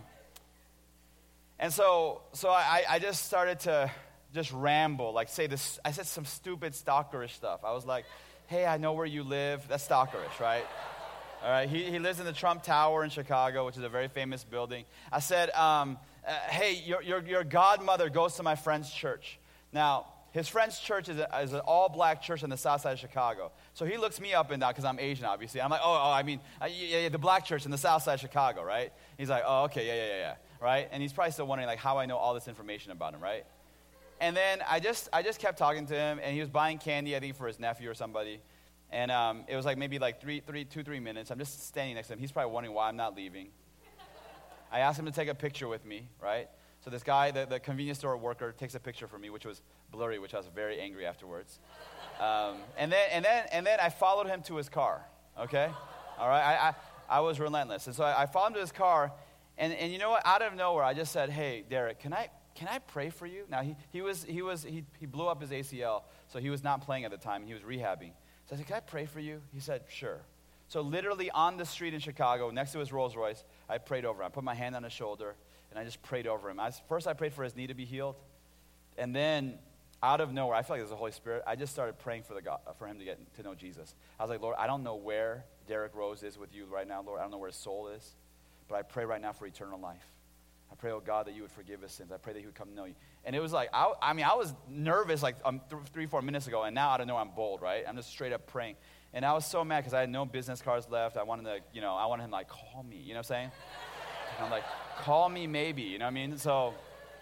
and so so I, I just started to just ramble, like say this. I said some stupid stalkerish stuff. I was like, hey, I know where you live. That's stalkerish, right? All right. He he lives in the Trump Tower in Chicago, which is a very famous building. I said, um, uh, hey, your your your godmother goes to my friend's church. Now, his friend's church is, a, is an all-black church on the south side of Chicago. So he looks me up and down because I'm Asian, obviously. I'm like, oh, oh, I mean, uh, yeah, yeah, the black church in the south side of Chicago, right? He's like, oh, okay, yeah, yeah, yeah, yeah, right? And he's probably still wondering, like, how I know all this information about him, right? And then I just I just kept talking to him, and he was buying candy, I think, for his nephew or somebody. And um, it was like maybe like three, three, two, three minutes. I'm just standing next to him. He's probably wondering why I'm not leaving. I asked him to take a picture with me, right? So this guy, the, the convenience store worker, takes a picture for me, which was blurry, which I was very angry afterwards. Um, and then and then and then I followed him to his car. Okay, all right. I I, I was relentless, and so I, I followed him to his car. And, and you know what? Out of nowhere, I just said, "Hey, Derek, can I can I pray for you?" Now he he was he was he he blew up his A C L, so he was not playing at the time. He was rehabbing. So I said, "Can I pray for you?" He said, "Sure." So literally on the street in Chicago, next to his Rolls Royce, I prayed over him. I put my hand on his shoulder. And I just prayed over him. I, first, I prayed for his knee to be healed. And then, out of nowhere, I feel like there's the Holy Spirit. I just started praying for the God, for him to get to know Jesus. I was like, Lord, I don't know where Derek Rose is with you right now, Lord. I don't know where his soul is. But I pray right now for eternal life. I pray, oh God, that you would forgive his sins. I pray that he would come to know you. And it was like, I, I mean, I was nervous like um, th- three, four minutes ago. And now, out of nowhere, I'm bold, right? I'm just straight up praying. And I was so mad because I had no business cards left. I wanted to, you know, I wanted him to, like, call me. You know what I'm saying? And I'm like, call me maybe, you know what I mean? So,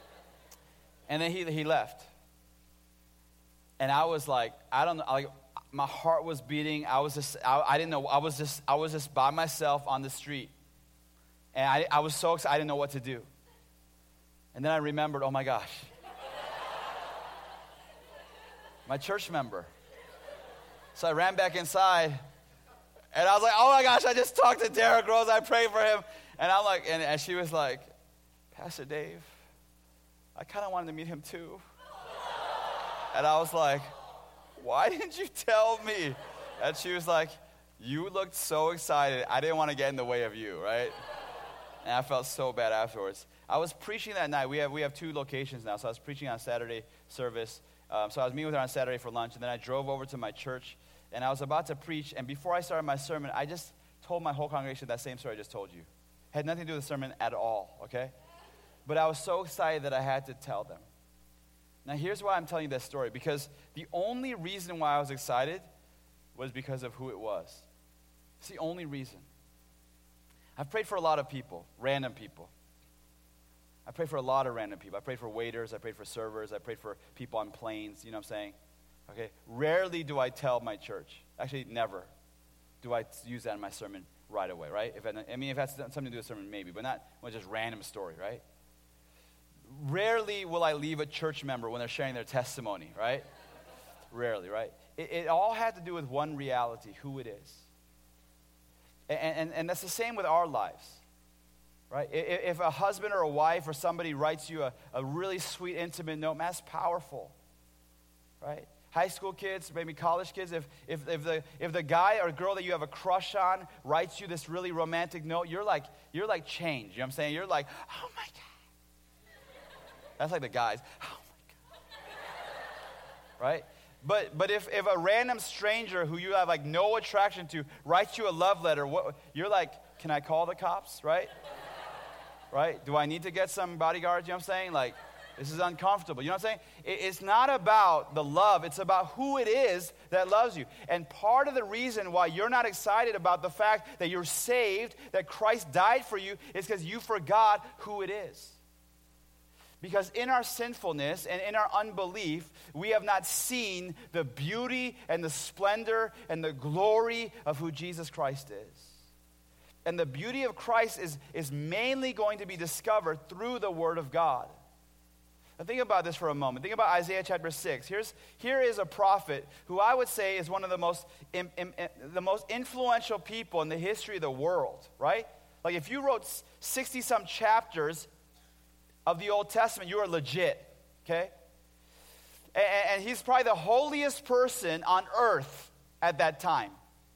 and then he he left. And I was like, I don't know, like, my heart was beating. I was just, I, I didn't know, I was just, I was just by myself on the street. And I, I was so excited, I didn't know what to do. And then I remembered, oh my gosh. My church member. So I ran back inside. And I was like, oh my gosh, I just talked to Derek Rose. I prayed for him. And I'm like, and, and she was like, Pastor Dave, I kind of wanted to meet him too. And I was like, why didn't you tell me? And she was like, you looked so excited. I didn't want to get in the way of you, right? And I felt so bad afterwards. I was preaching that night. We have we have two locations now. So I was preaching on Saturday service. Um, so I was meeting with her on Saturday for lunch. And then I drove over to my church. And I was about to preach. And before I started my sermon, I just told my whole congregation that same story I just told you. Had nothing to do with the sermon at all, okay? But I was so excited that I had to tell them. Now, here's why I'm telling you this story. Because the only reason why I was excited was because of who it was. It's the only reason. I've prayed for a lot of people, random people. I prayed for a lot of random people. I prayed for waiters. I prayed for servers. I prayed for people on planes. You know what I'm saying? Okay. Rarely do I tell my church. Actually, never do I use that in my sermon right away, right? If I, I mean, if that's something to do with sermon, maybe, but not when it's just random story, right? Rarely will I leave a church member when they're sharing their testimony, right? Rarely, right? It, it all had to do with one reality, who it is. And, and, and that's the same with our lives, right? If, if a husband or a wife or somebody writes you a, a really sweet, intimate note, man, that's powerful, right? High school kids, maybe college kids, if, if, if, the, if the guy or girl that you have a crush on writes you this really romantic note, you're like, you're like changed, you know what I'm saying? You're like, oh my God. That's like the guys, oh my God. Right? But but if, if a random stranger who you have like no attraction to writes you a love letter, what, you're like, can I call the cops, right? Right? Do I need to get some bodyguards, you know what I'm saying? Like, this is uncomfortable. You know what I'm saying? It's not about the love. It's about who it is that loves you. And part of the reason why you're not excited about the fact that you're saved, that Christ died for you, is because you forgot who it is. Because in our sinfulness and in our unbelief, we have not seen the beauty and the splendor and the glory of who Jesus Christ is. And the beauty of Christ is, is mainly going to be discovered through the Word of God. Now think about this for a moment. Think about Isaiah chapter six. Here's, here is a prophet who I would say is one of the most, im, im, the most influential people in the history of the world, right? Like if you wrote sixty-some chapters of the Old Testament, you are legit, okay? And, and he's probably the holiest person on earth at that time.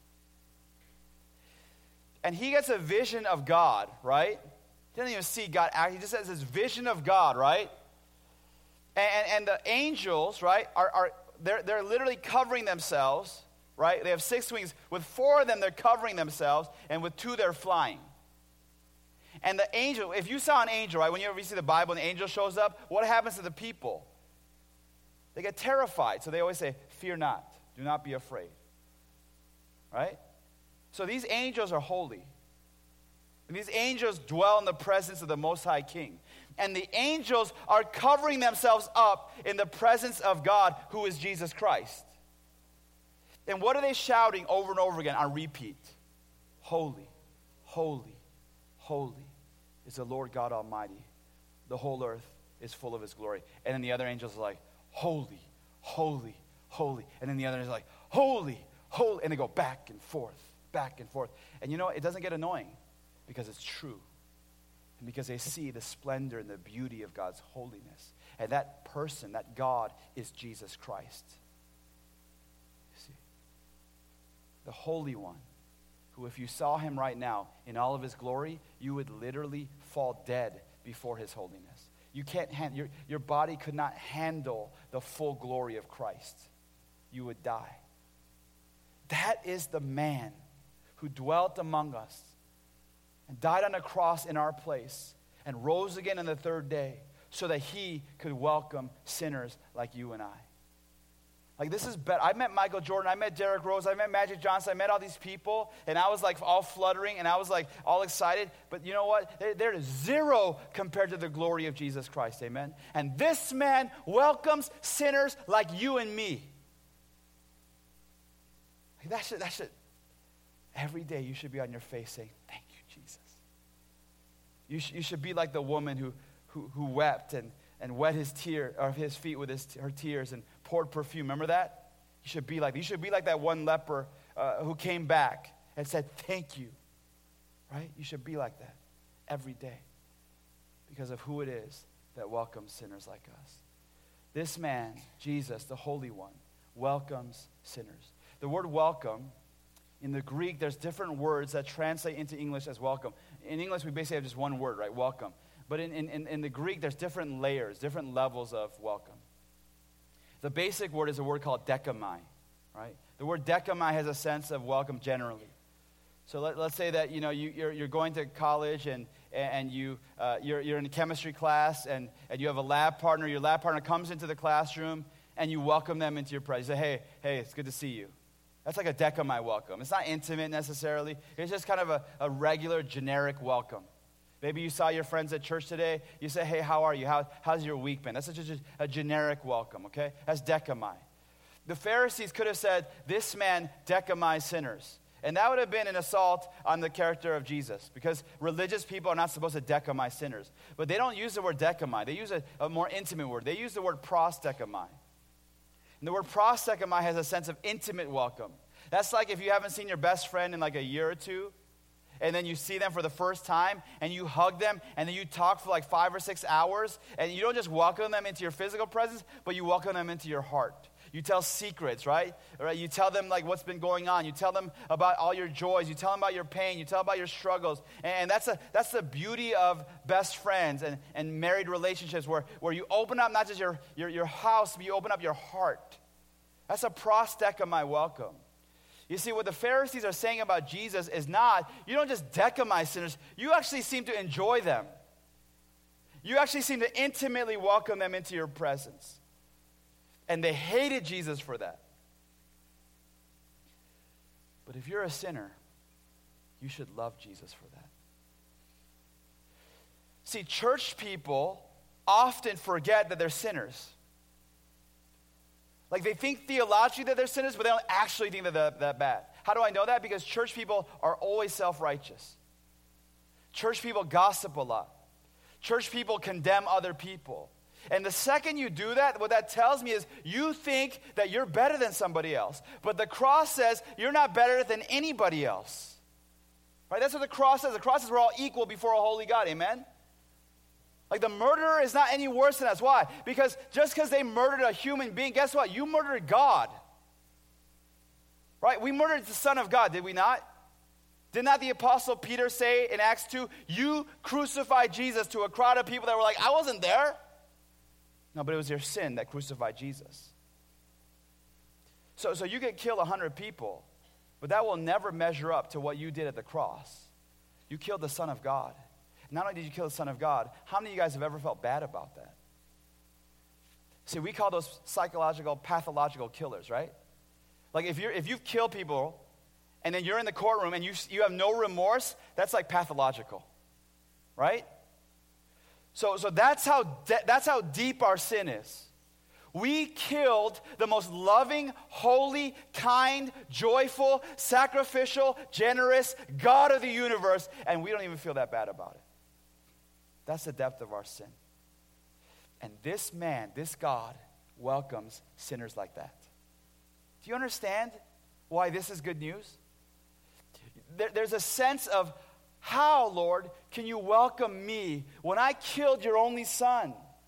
And he gets a vision of God, right? He doesn't even see God act. He just has this vision of God, right? And, and the angels, right, are, are they're, they're literally covering themselves, right? They have six wings. With four of them, they're covering themselves, and with two, they're flying. And the angel, if you saw an angel, right, when you ever see the Bible and the angel shows up, what happens to the people? They get terrified. So they always say, fear not. Do not be afraid. Right? So these angels are holy. And these angels dwell in the presence of the Most High King. And the angels are covering themselves up in the presence of God, who is Jesus Christ. And what are they shouting over and over again on repeat? Holy, holy, holy is the Lord God Almighty. The whole earth is full of His glory. And then the other angels are like, holy, holy, holy. And then the other is like, holy, holy. And they go back and forth, back and forth. And you know, it doesn't get annoying because it's true. And because they see the splendor and the beauty of God's holiness. And that person, that God, is Jesus Christ. You see? The Holy One, who if you saw Him right now in all of His glory, you would literally fall dead before His holiness. You can't hand, your, your body could not handle the full glory of Christ. You would die. That is the man who dwelt among us and died on a cross in our place and rose again on the third day so that He could welcome sinners like you and I. Like this is better. I met Michael Jordan, I met Derrick Rose, I met Magic Johnson, I met all these people, and I was like all fluttering, and I was like all excited. But you know what? They're, they're zero compared to the glory of Jesus Christ, amen? And this man welcomes sinners like you and me. Like that should, that should, every day you should be on your face saying, thank you, Jesus. You, sh- you should be like the woman who, who, who wept and, and wet his tear, or his feet with his, her tears and poured perfume. Remember that? You should be like, you should be like that one leper uh, who came back and said, thank you. Right? You should be like that every day because of who it is that welcomes sinners like us. This man, Jesus, the Holy One, welcomes sinners. The word welcome, in the Greek, there's different words that translate into English as welcome. In English, we basically have just one word, right? Welcome. But in, in, in the Greek, there's different layers, different levels of welcome. The basic word is a word called dekamai, right? The word dekamai has a sense of welcome generally. So let, let's say that, you know, you, you're, you're going to college and, and you, uh, you're, you're in a chemistry class and, and you have a lab partner. Your lab partner comes into the classroom and you welcome them into your presence. You say, hey, hey, it's good to see you. That's like a dekamai welcome. It's not intimate necessarily. It's just kind of a, a regular, generic welcome. Maybe you saw your friends at church today. You say, hey, how are you? How, how's your week been? That's such a, a generic welcome, okay? That's dechomai. The Pharisees could have said, this man dechomai sinners. And that would have been an assault on the character of Jesus, because religious people are not supposed to dechomai sinners. But they don't use the word dechomai. They use a, a more intimate word. They use the word pros dechomai. And the word pros dechomai has a sense of intimate welcome. That's like if you haven't seen your best friend in like a year or two, and then you see them for the first time, and you hug them, and then you talk for like five or six hours, and you don't just welcome them into your physical presence, but you welcome them into your heart. You tell secrets, right? right? You tell them like what's been going on. You tell them about all your joys. You tell them about your pain. You tell them about your struggles. And that's a, that's the beauty of best friends and, and married relationships, where, where you open up not just your, your, your house, but you open up your heart. That's a pros dechomai welcome. You see, what the Pharisees are saying about Jesus is not, you don't just dechomai sinners, you actually seem to enjoy them. You actually seem to intimately welcome them into your presence. And they hated Jesus for that. But if you're a sinner, you should love Jesus for that. See, church people often forget that they're sinners. Like they think theologically that they're sinners, but they don't actually think that they're that bad. How do I know that? Because church people are always self-righteous. Church people gossip a lot. Church people condemn other people. And the second you do that, what that tells me is you think that you're better than somebody else. But the cross says you're not better than anybody else. Right? That's what the cross says. The cross says we're all equal before a holy God. Amen? Like the murderer is not any worse than us. Why? Because just because they murdered a human being, guess what? You murdered God. Right? We murdered the Son of God, did we not? Did not the Apostle Peter say in Acts two, you crucified Jesus to a crowd of people that were like, I wasn't there. No, but it was your sin that crucified Jesus. So, so you could kill one hundred people, but that will never measure up to what you did at the cross. You killed the Son of God. Not only did you kill the Son of God, how many of you guys have ever felt bad about that? See, we call those psychological, pathological killers, right? Like if you're if you've killed people and then you're in the courtroom and you you have no remorse, that's like pathological, right? So, so that's how de- that's how deep our sin is. We killed the most loving, holy, kind, joyful, sacrificial, generous God of the universe, and we don't even feel that bad about it. That's the depth of our sin. And this man, this God, welcomes sinners like that. Do you understand why this is good news? There, there's a sense of, how, Lord, can you welcome me when I killed your only son?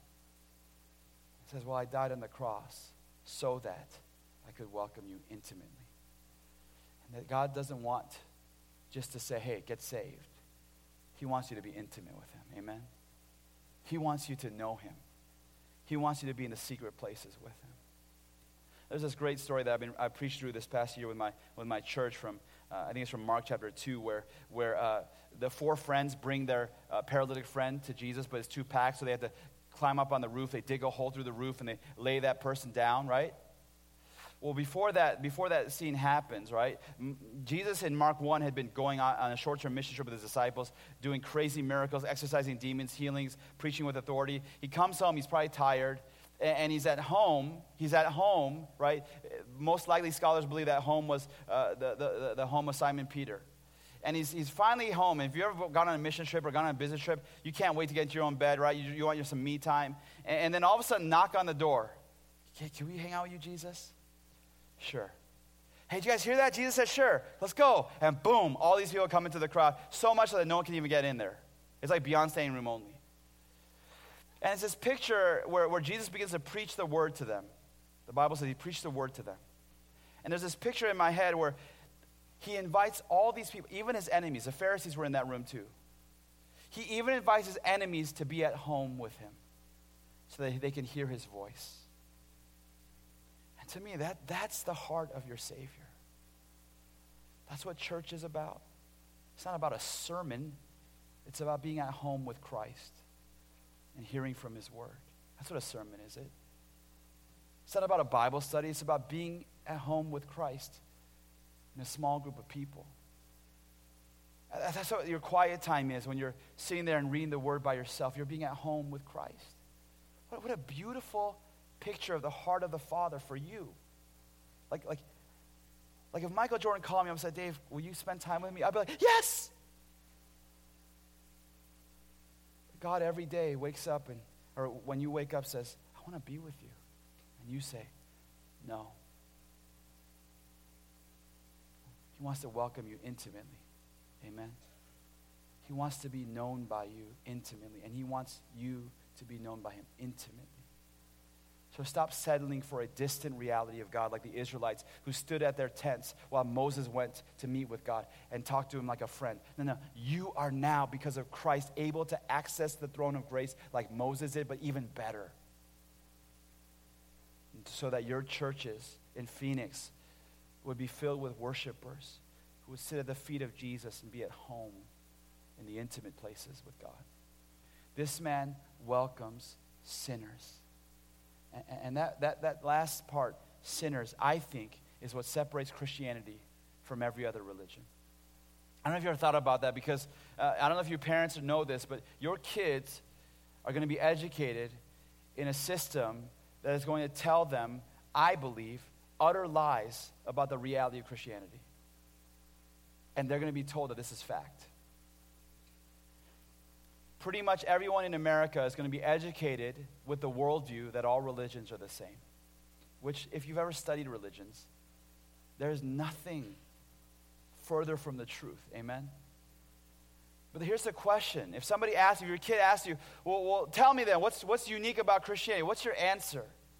He says, well, I died on the cross so that I could welcome you intimately. And that God doesn't want just to say, hey, get saved. He wants you to be intimate with him. Amen? He wants you to know him. He wants you to be in the secret places with him. There's this great story that I've been I preached through this past year with my with my church from uh, I think it's from Mark chapter two, where where uh, the four friends bring their uh, paralytic friend to Jesus, but it's too packed, so they have to climb up on the roof. They dig a hole through the roof and they lay that person down, right? Well, before that, before that scene happens, right, M- Jesus in Mark one had been going on, on a short-term mission trip with his disciples, doing crazy miracles, exorcising demons, healings, preaching with authority. He comes home, he's probably tired, and, and he's at home, he's at home, right? Most likely scholars believe that home was uh, the, the, the home of Simon Peter. And he's, he's finally home. And if you've ever gone on a mission trip or gone on a business trip, you can't wait to get into your own bed, right? You, you want your some me time. And, and then all of a sudden, knock on the door. Okay, can we hang out with you, Jesus? Sure. Hey, did you guys hear that? Jesus said, sure, let's go. And boom, all these people come into the crowd, so much that no one can even get in there. It's like beyond staying room only. And it's this picture where, where Jesus begins to preach the word to them. The Bible says he preached the word to them. And there's this picture in my head where he invites all these people, even his enemies. The Pharisees were in that room too. He even invites his enemies to be at home with him so that they can hear his voice. To me, that, that's the heart of your Savior. That's what church is about. It's not about a sermon. It's about being at home with Christ and hearing from his word. That's what a sermon is, it? It's not about a Bible study. It's about being at home with Christ in a small group of people. That's what your quiet time is, when you're sitting there and reading the Word by yourself. You're being at home with Christ. What, what a beautiful picture of the heart of the Father for you. Like, like, like if Michael Jordan called me and said, Dave, will you spend time with me? I'd be like, yes! God every day wakes up, and or when you wake up says, I want to be with you. And you say, no. He wants to welcome you intimately. Amen. He wants to be known by you intimately, and he wants you to be known by him intimately. So stop settling for a distant reality of God like the Israelites who stood at their tents while Moses went to meet with God and talked to him like a friend. No, no. You are now, because of Christ, able to access the throne of grace like Moses did, but even better. So that your churches in Phoenix would be filled with worshipers who would sit at the feet of Jesus and be at home in the intimate places with God. This man welcomes sinners. And that, that, that last part, sinners, I think, is what separates Christianity from every other religion. I don't know if you ever thought about that, because uh, I don't know if your parents know this, but your kids are going to be educated in a system that is going to tell them, I believe, utter lies about the reality of Christianity. And they're going to be told that this is fact. Pretty much everyone in America is going to be educated with the worldview that all religions are the same. Which, if you've ever studied religions, there's nothing further from the truth. Amen? But here's the question. If somebody asks you, if your kid asks you, well, well tell me then, what's, what's unique about Christianity? What's your answer?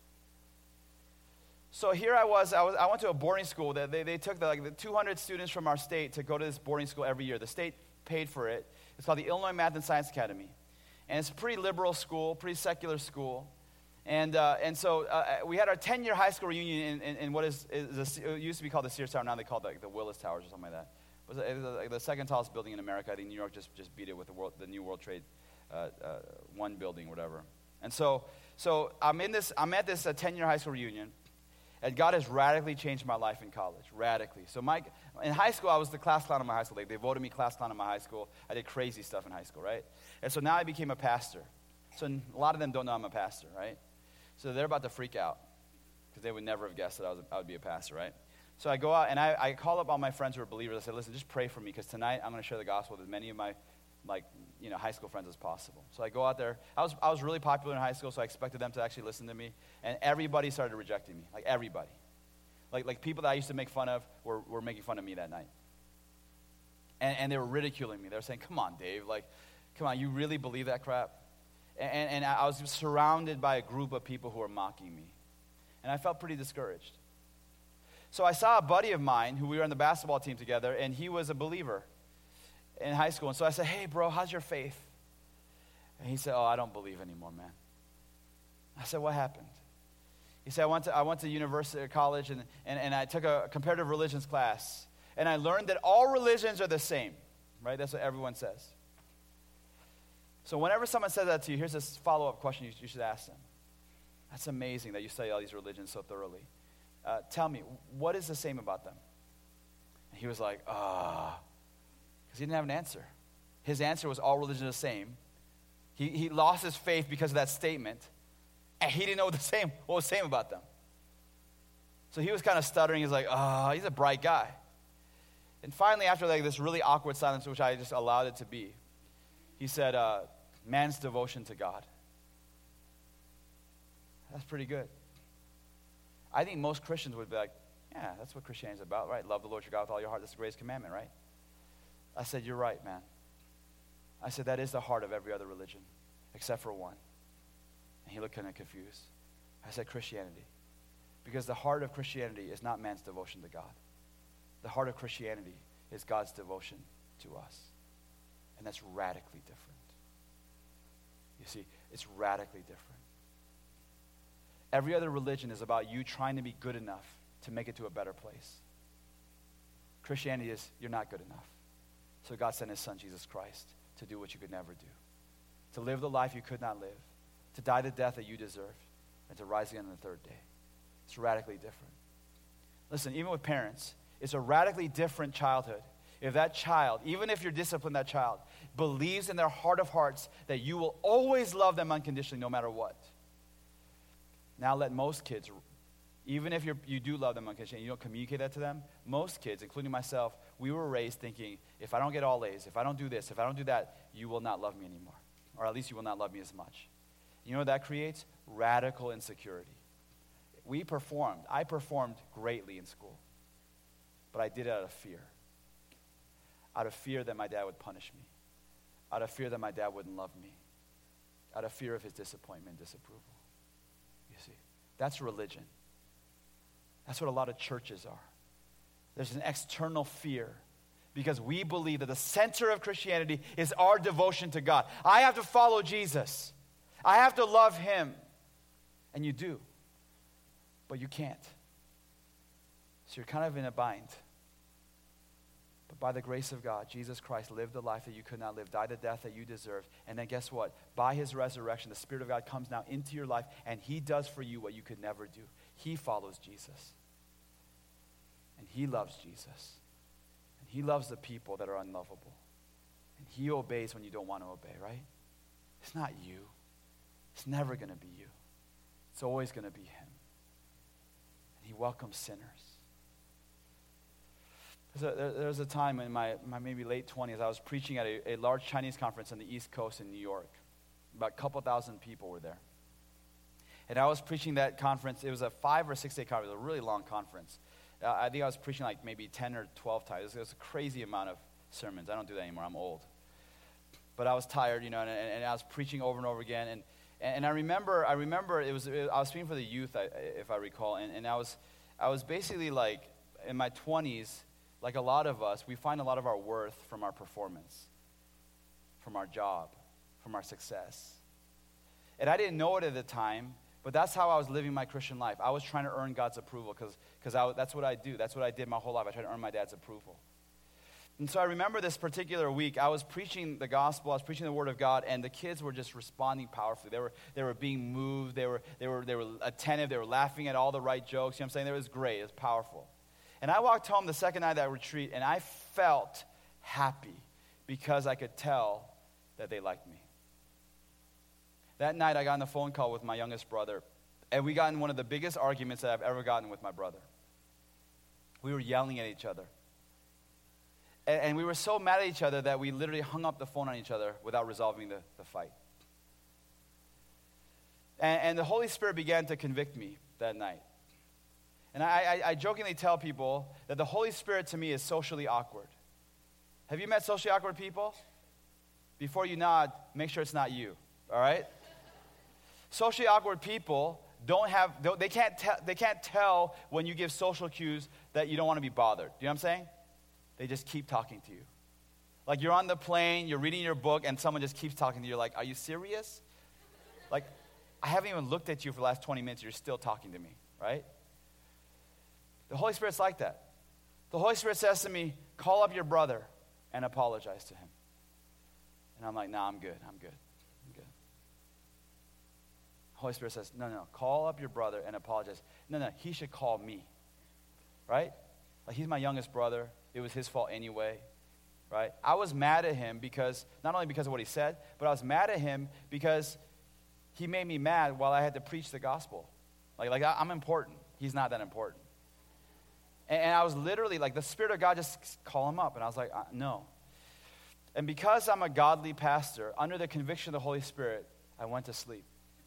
So here I was, I was, I went to a boarding school. That they, they took the, like, the two hundred students from our state to go to this boarding school every year. The state paid for it. It's called the Illinois Math and Science Academy. And it's a pretty liberal school, pretty secular school. And uh, and so uh, we had our ten-year high school reunion in, in, in what is, is a, it used to be called the Sears Tower. Now they call it like the Willis Towers or something like that. It was, it was like the second tallest building in America. I think New York just, just beat it with the, world, the new World Trade uh, uh, One building, whatever. And so so I'm in this. I'm at this uh, ten-year high school reunion. And God has radically changed my life in college, radically. So my, in high school, I was the class clown of my high school. Like, they voted me class clown of my high school. I did crazy stuff in high school, right? And so now I became a pastor. So a lot of them don't know I'm a pastor, right? So they're about to freak out because they would never have guessed that I, was a, I would be a pastor, right? So I go out and I, I call up all my friends who are believers. I say, listen, just pray for me, because tonight I'm going to share the gospel with as many of my like you know high school friends as possible. So I go out there. I was I was really popular in high school, so I expected them to actually listen to me. And everybody started rejecting me, like everybody. Like like people that I used to make fun of were, were making fun of me that night. And, and they were ridiculing me. They were saying, come on, Dave, like, come on, you really believe that crap? And, and I was surrounded by a group of people who were mocking me. And I felt pretty discouraged. So I saw a buddy of mine who we were on the basketball team together, and he was a believer in high school. And so I said, hey, bro, how's your faith? And he said, oh, I don't believe anymore, man. I said, what happened? He said, I went to, I went to university or college, and, and, and I took a comparative religions class, and I learned that all religions are the same, right? That's what everyone says. So whenever someone says that to you, here's this follow-up question you, you should ask them. That's amazing that you study all these religions so thoroughly. Uh, tell me, what is the same about them? And he was like, ah, uh, because he didn't have an answer. His answer was all religions are the same. He, he lost his faith because of that statement, and he didn't know what, the same, what was the same about them. So he was kind of stuttering. He's like, ah, oh, he's a bright guy. And finally, after like this really awkward silence, which I just allowed it to be, he said, uh, man's devotion to God. That's pretty good. I think most Christians would be like, yeah, that's what Christianity is about, right? Love the Lord your God with all your heart. That's the greatest commandment, right? I said, you're right, man. I said, that is the heart of every other religion, except for one. And he looked kind of confused. I said, Christianity. Because the heart of Christianity is not man's devotion to God. The heart of Christianity is God's devotion to us. And that's radically different. You see, it's radically different. Every other religion is about you trying to be good enough to make it to a better place. Christianity is, you're not good enough. So God sent his son, Jesus Christ, to do what you could never do. To live the life you could not live. To die the death that you deserved. And to rise again on the third day. It's radically different. Listen, even with parents, it's a radically different childhood if that child, even if you're disciplining that child, believes in their heart of hearts that you will always love them unconditionally no matter what. Now let most kids, even if you're, you do love them unconditionally, you don't communicate that to them, most kids, including myself, we were raised thinking, if I don't get all A's, if I don't do this, if I don't do that, you will not love me anymore. Or at least you will not love me as much. You know what that creates? Radical insecurity. We performed. I performed greatly in school. But I did it out of fear. Out of fear that my dad would punish me. Out of fear that my dad wouldn't love me. Out of fear of his disappointment and disapproval. You see, that's religion. That's what a lot of churches are. There's an external fear because we believe that the center of Christianity is our devotion to God. I have to follow Jesus. I have to love him. And you do. But you can't. So you're kind of in a bind. But by the grace of God, Jesus Christ lived the life that you could not live, died the death that you deserved. And then guess what? By his resurrection, the Spirit of God comes now into your life, and he does for you what you could never do. He follows Jesus. And he loves Jesus. And he loves the people that are unlovable. And he obeys when you don't want to obey, right? It's not you. It's never going to be you. It's always going to be him. And he welcomes sinners. There's a, there was a time in my, my maybe late twenties, I was preaching at a, a large Chinese conference on the East Coast in New York. About a couple thousand people were there. And I was preaching that conference. It was a five or six day conference, a really long conference. Uh, I think I was preaching like maybe ten or twelve times. It was a crazy amount of sermons. I don't do that anymore. I'm old. But I was tired, you know, and, and I was preaching over and over again. And and I remember, I remember it was it, I was speaking for the youth, I, if I recall. And, and I was I was basically like in my twenties. Like a lot of us, we find a lot of our worth from our performance, from our job, from our success. And I didn't know it at the time, but that's how I was living my Christian life. I was trying to earn God's approval because because that's what I do. That's what I did my whole life. I tried to earn my dad's approval. And so I remember this particular week, I was preaching the gospel, I was preaching the word of God, and the kids were just responding powerfully. They were they were being moved, they were they were they were attentive, they were laughing at all the right jokes. You know what I'm saying? It was great, it was powerful. And I walked home the second night of that retreat, and I felt happy because I could tell that they liked me. That night, I got on the phone call with my youngest brother, and we got in one of the biggest arguments that I've ever gotten with my brother. We were yelling at each other. And, and we were so mad at each other that we literally hung up the phone on each other without resolving the, the fight. And, and the Holy Spirit began to convict me that night. And I, I, I jokingly tell people that the Holy Spirit to me is socially awkward. Have you met socially awkward people? Before you nod, make sure it's not you, all right? Socially awkward people don't have, don't, they can't tell, they can't tell when you give social cues that you don't want to be bothered. Do you know what I'm saying? They just keep talking to you. Like you're on the plane, you're reading your book, and someone just keeps talking to you. You're like, are you serious? Like, I haven't even looked at you for the last twenty minutes, you're still talking to me, right? The Holy Spirit's like that. The Holy Spirit says to me, call up your brother and apologize to him. And I'm like, nah, I'm good, I'm good, I'm good. The Holy Spirit says, no, no, call up your brother and apologize. No, no, he should call me, right? Like he's my youngest brother. It was his fault anyway, right? I was mad at him because, not only because of what he said, but I was mad at him because he made me mad while I had to preach the gospel. Like, like I'm important. He's not that important. And I was literally like, the Spirit of God just call him up. And I was like, uh, no. And because I'm a godly pastor, under the conviction of the Holy Spirit, I went to sleep.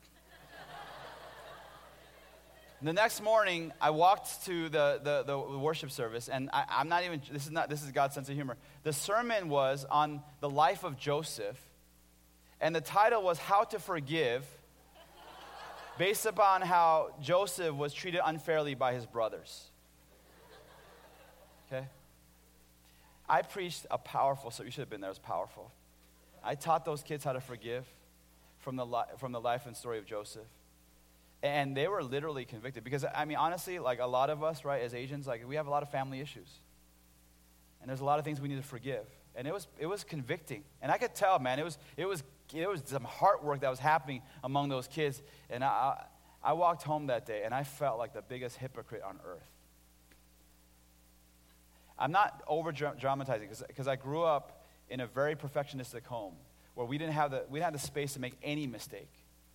The next morning, I walked to the, the, the worship service, and I, I'm not even, this is not, this is God's sense of humor. The sermon was on the life of Joseph, and the title was How to Forgive, based upon how Joseph was treated unfairly by his brothers. Okay? I preached a powerful, so you should have been there, it was powerful. I taught those kids how to forgive from the, li- from the life and story of Joseph. And they were literally convicted. Because, I mean, honestly, like a lot of us, right, as Asians, like we have a lot of family issues. And there's a lot of things we need to forgive. And it was it was convicting. And I could tell, man, it was it was it was some heart work that was happening among those kids. And I I walked home that day and I felt like the biggest hypocrite on earth. I'm not over dramatizing because I grew up in a very perfectionistic home where we didn't have the we didn't have the space to make any mistake.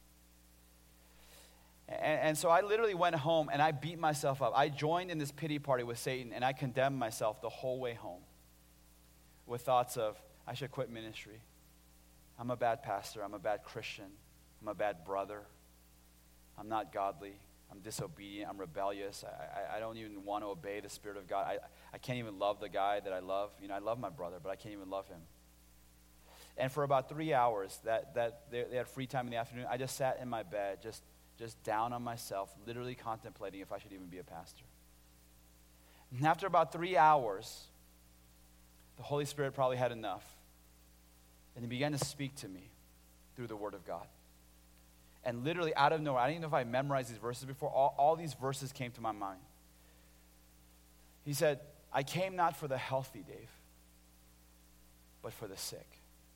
And, and so I literally went home and I beat myself up. I joined in this pity party with Satan and I condemned myself the whole way home with thoughts of, I should quit ministry. I'm a bad pastor. I'm a bad Christian. I'm a bad brother. I'm not godly. I'm disobedient. I'm rebellious. I, I, I don't even want to obey the Spirit of God. I, I can't even love the guy that I love. You know, I love my brother, but I can't even love him. And for about three hours, that, that they, they had free time in the afternoon, I just sat in my bed, just, just down on myself, literally contemplating if I should even be a pastor. And after about three hours, the Holy Spirit probably had enough. And he began to speak to me through the Word of God. And literally out of nowhere, I don't even know if I memorized these verses before, all, all these verses came to my mind. He said, I came not for the healthy, Dave, but for the sick.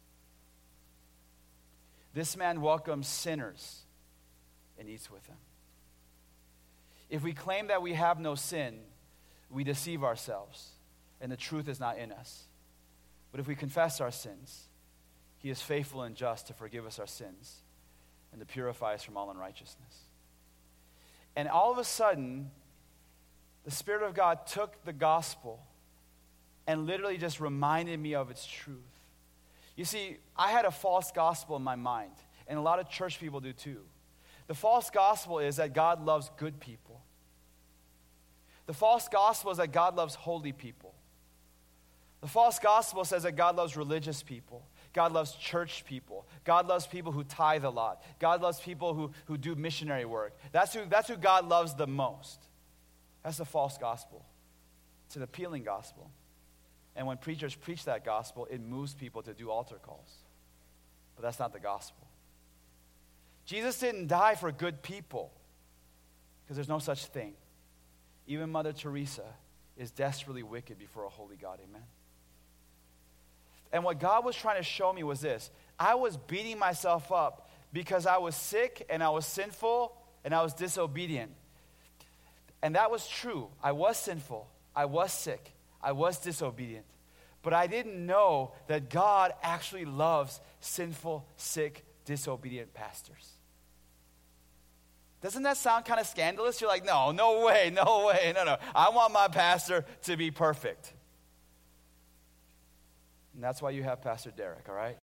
This man welcomes sinners and eats with them. If we claim that we have no sin, we deceive ourselves, and the truth is not in us. But if we confess our sins, he is faithful and just to forgive us our sins and to purify us from all unrighteousness. And all of a sudden, the Spirit of God took the gospel and literally just reminded me of its truth. You see, I had a false gospel in my mind, and a lot of church people do too. The false gospel is that God loves good people. The false gospel is that God loves holy people. The false gospel says that God loves religious people. God loves church people. God loves people who tithe a lot. God loves people who, who do missionary work. That's who, that's who God loves the most. That's the false gospel. It's an appealing gospel. And when preachers preach that gospel, it moves people to do altar calls. But that's not the gospel. Jesus didn't die for good people because there's no such thing. Even Mother Teresa is desperately wicked before a holy God. Amen. And what God was trying to show me was this. I was beating myself up because I was sick and I was sinful and I was disobedient. And that was true. I was sinful. I was sick. I was disobedient. But I didn't know that God actually loves sinful, sick, disobedient pastors. Doesn't that sound kind of scandalous? You're like, no, no way, no way, no, no. I want my pastor to be perfect. And that's why you have Pastor Derek, all right?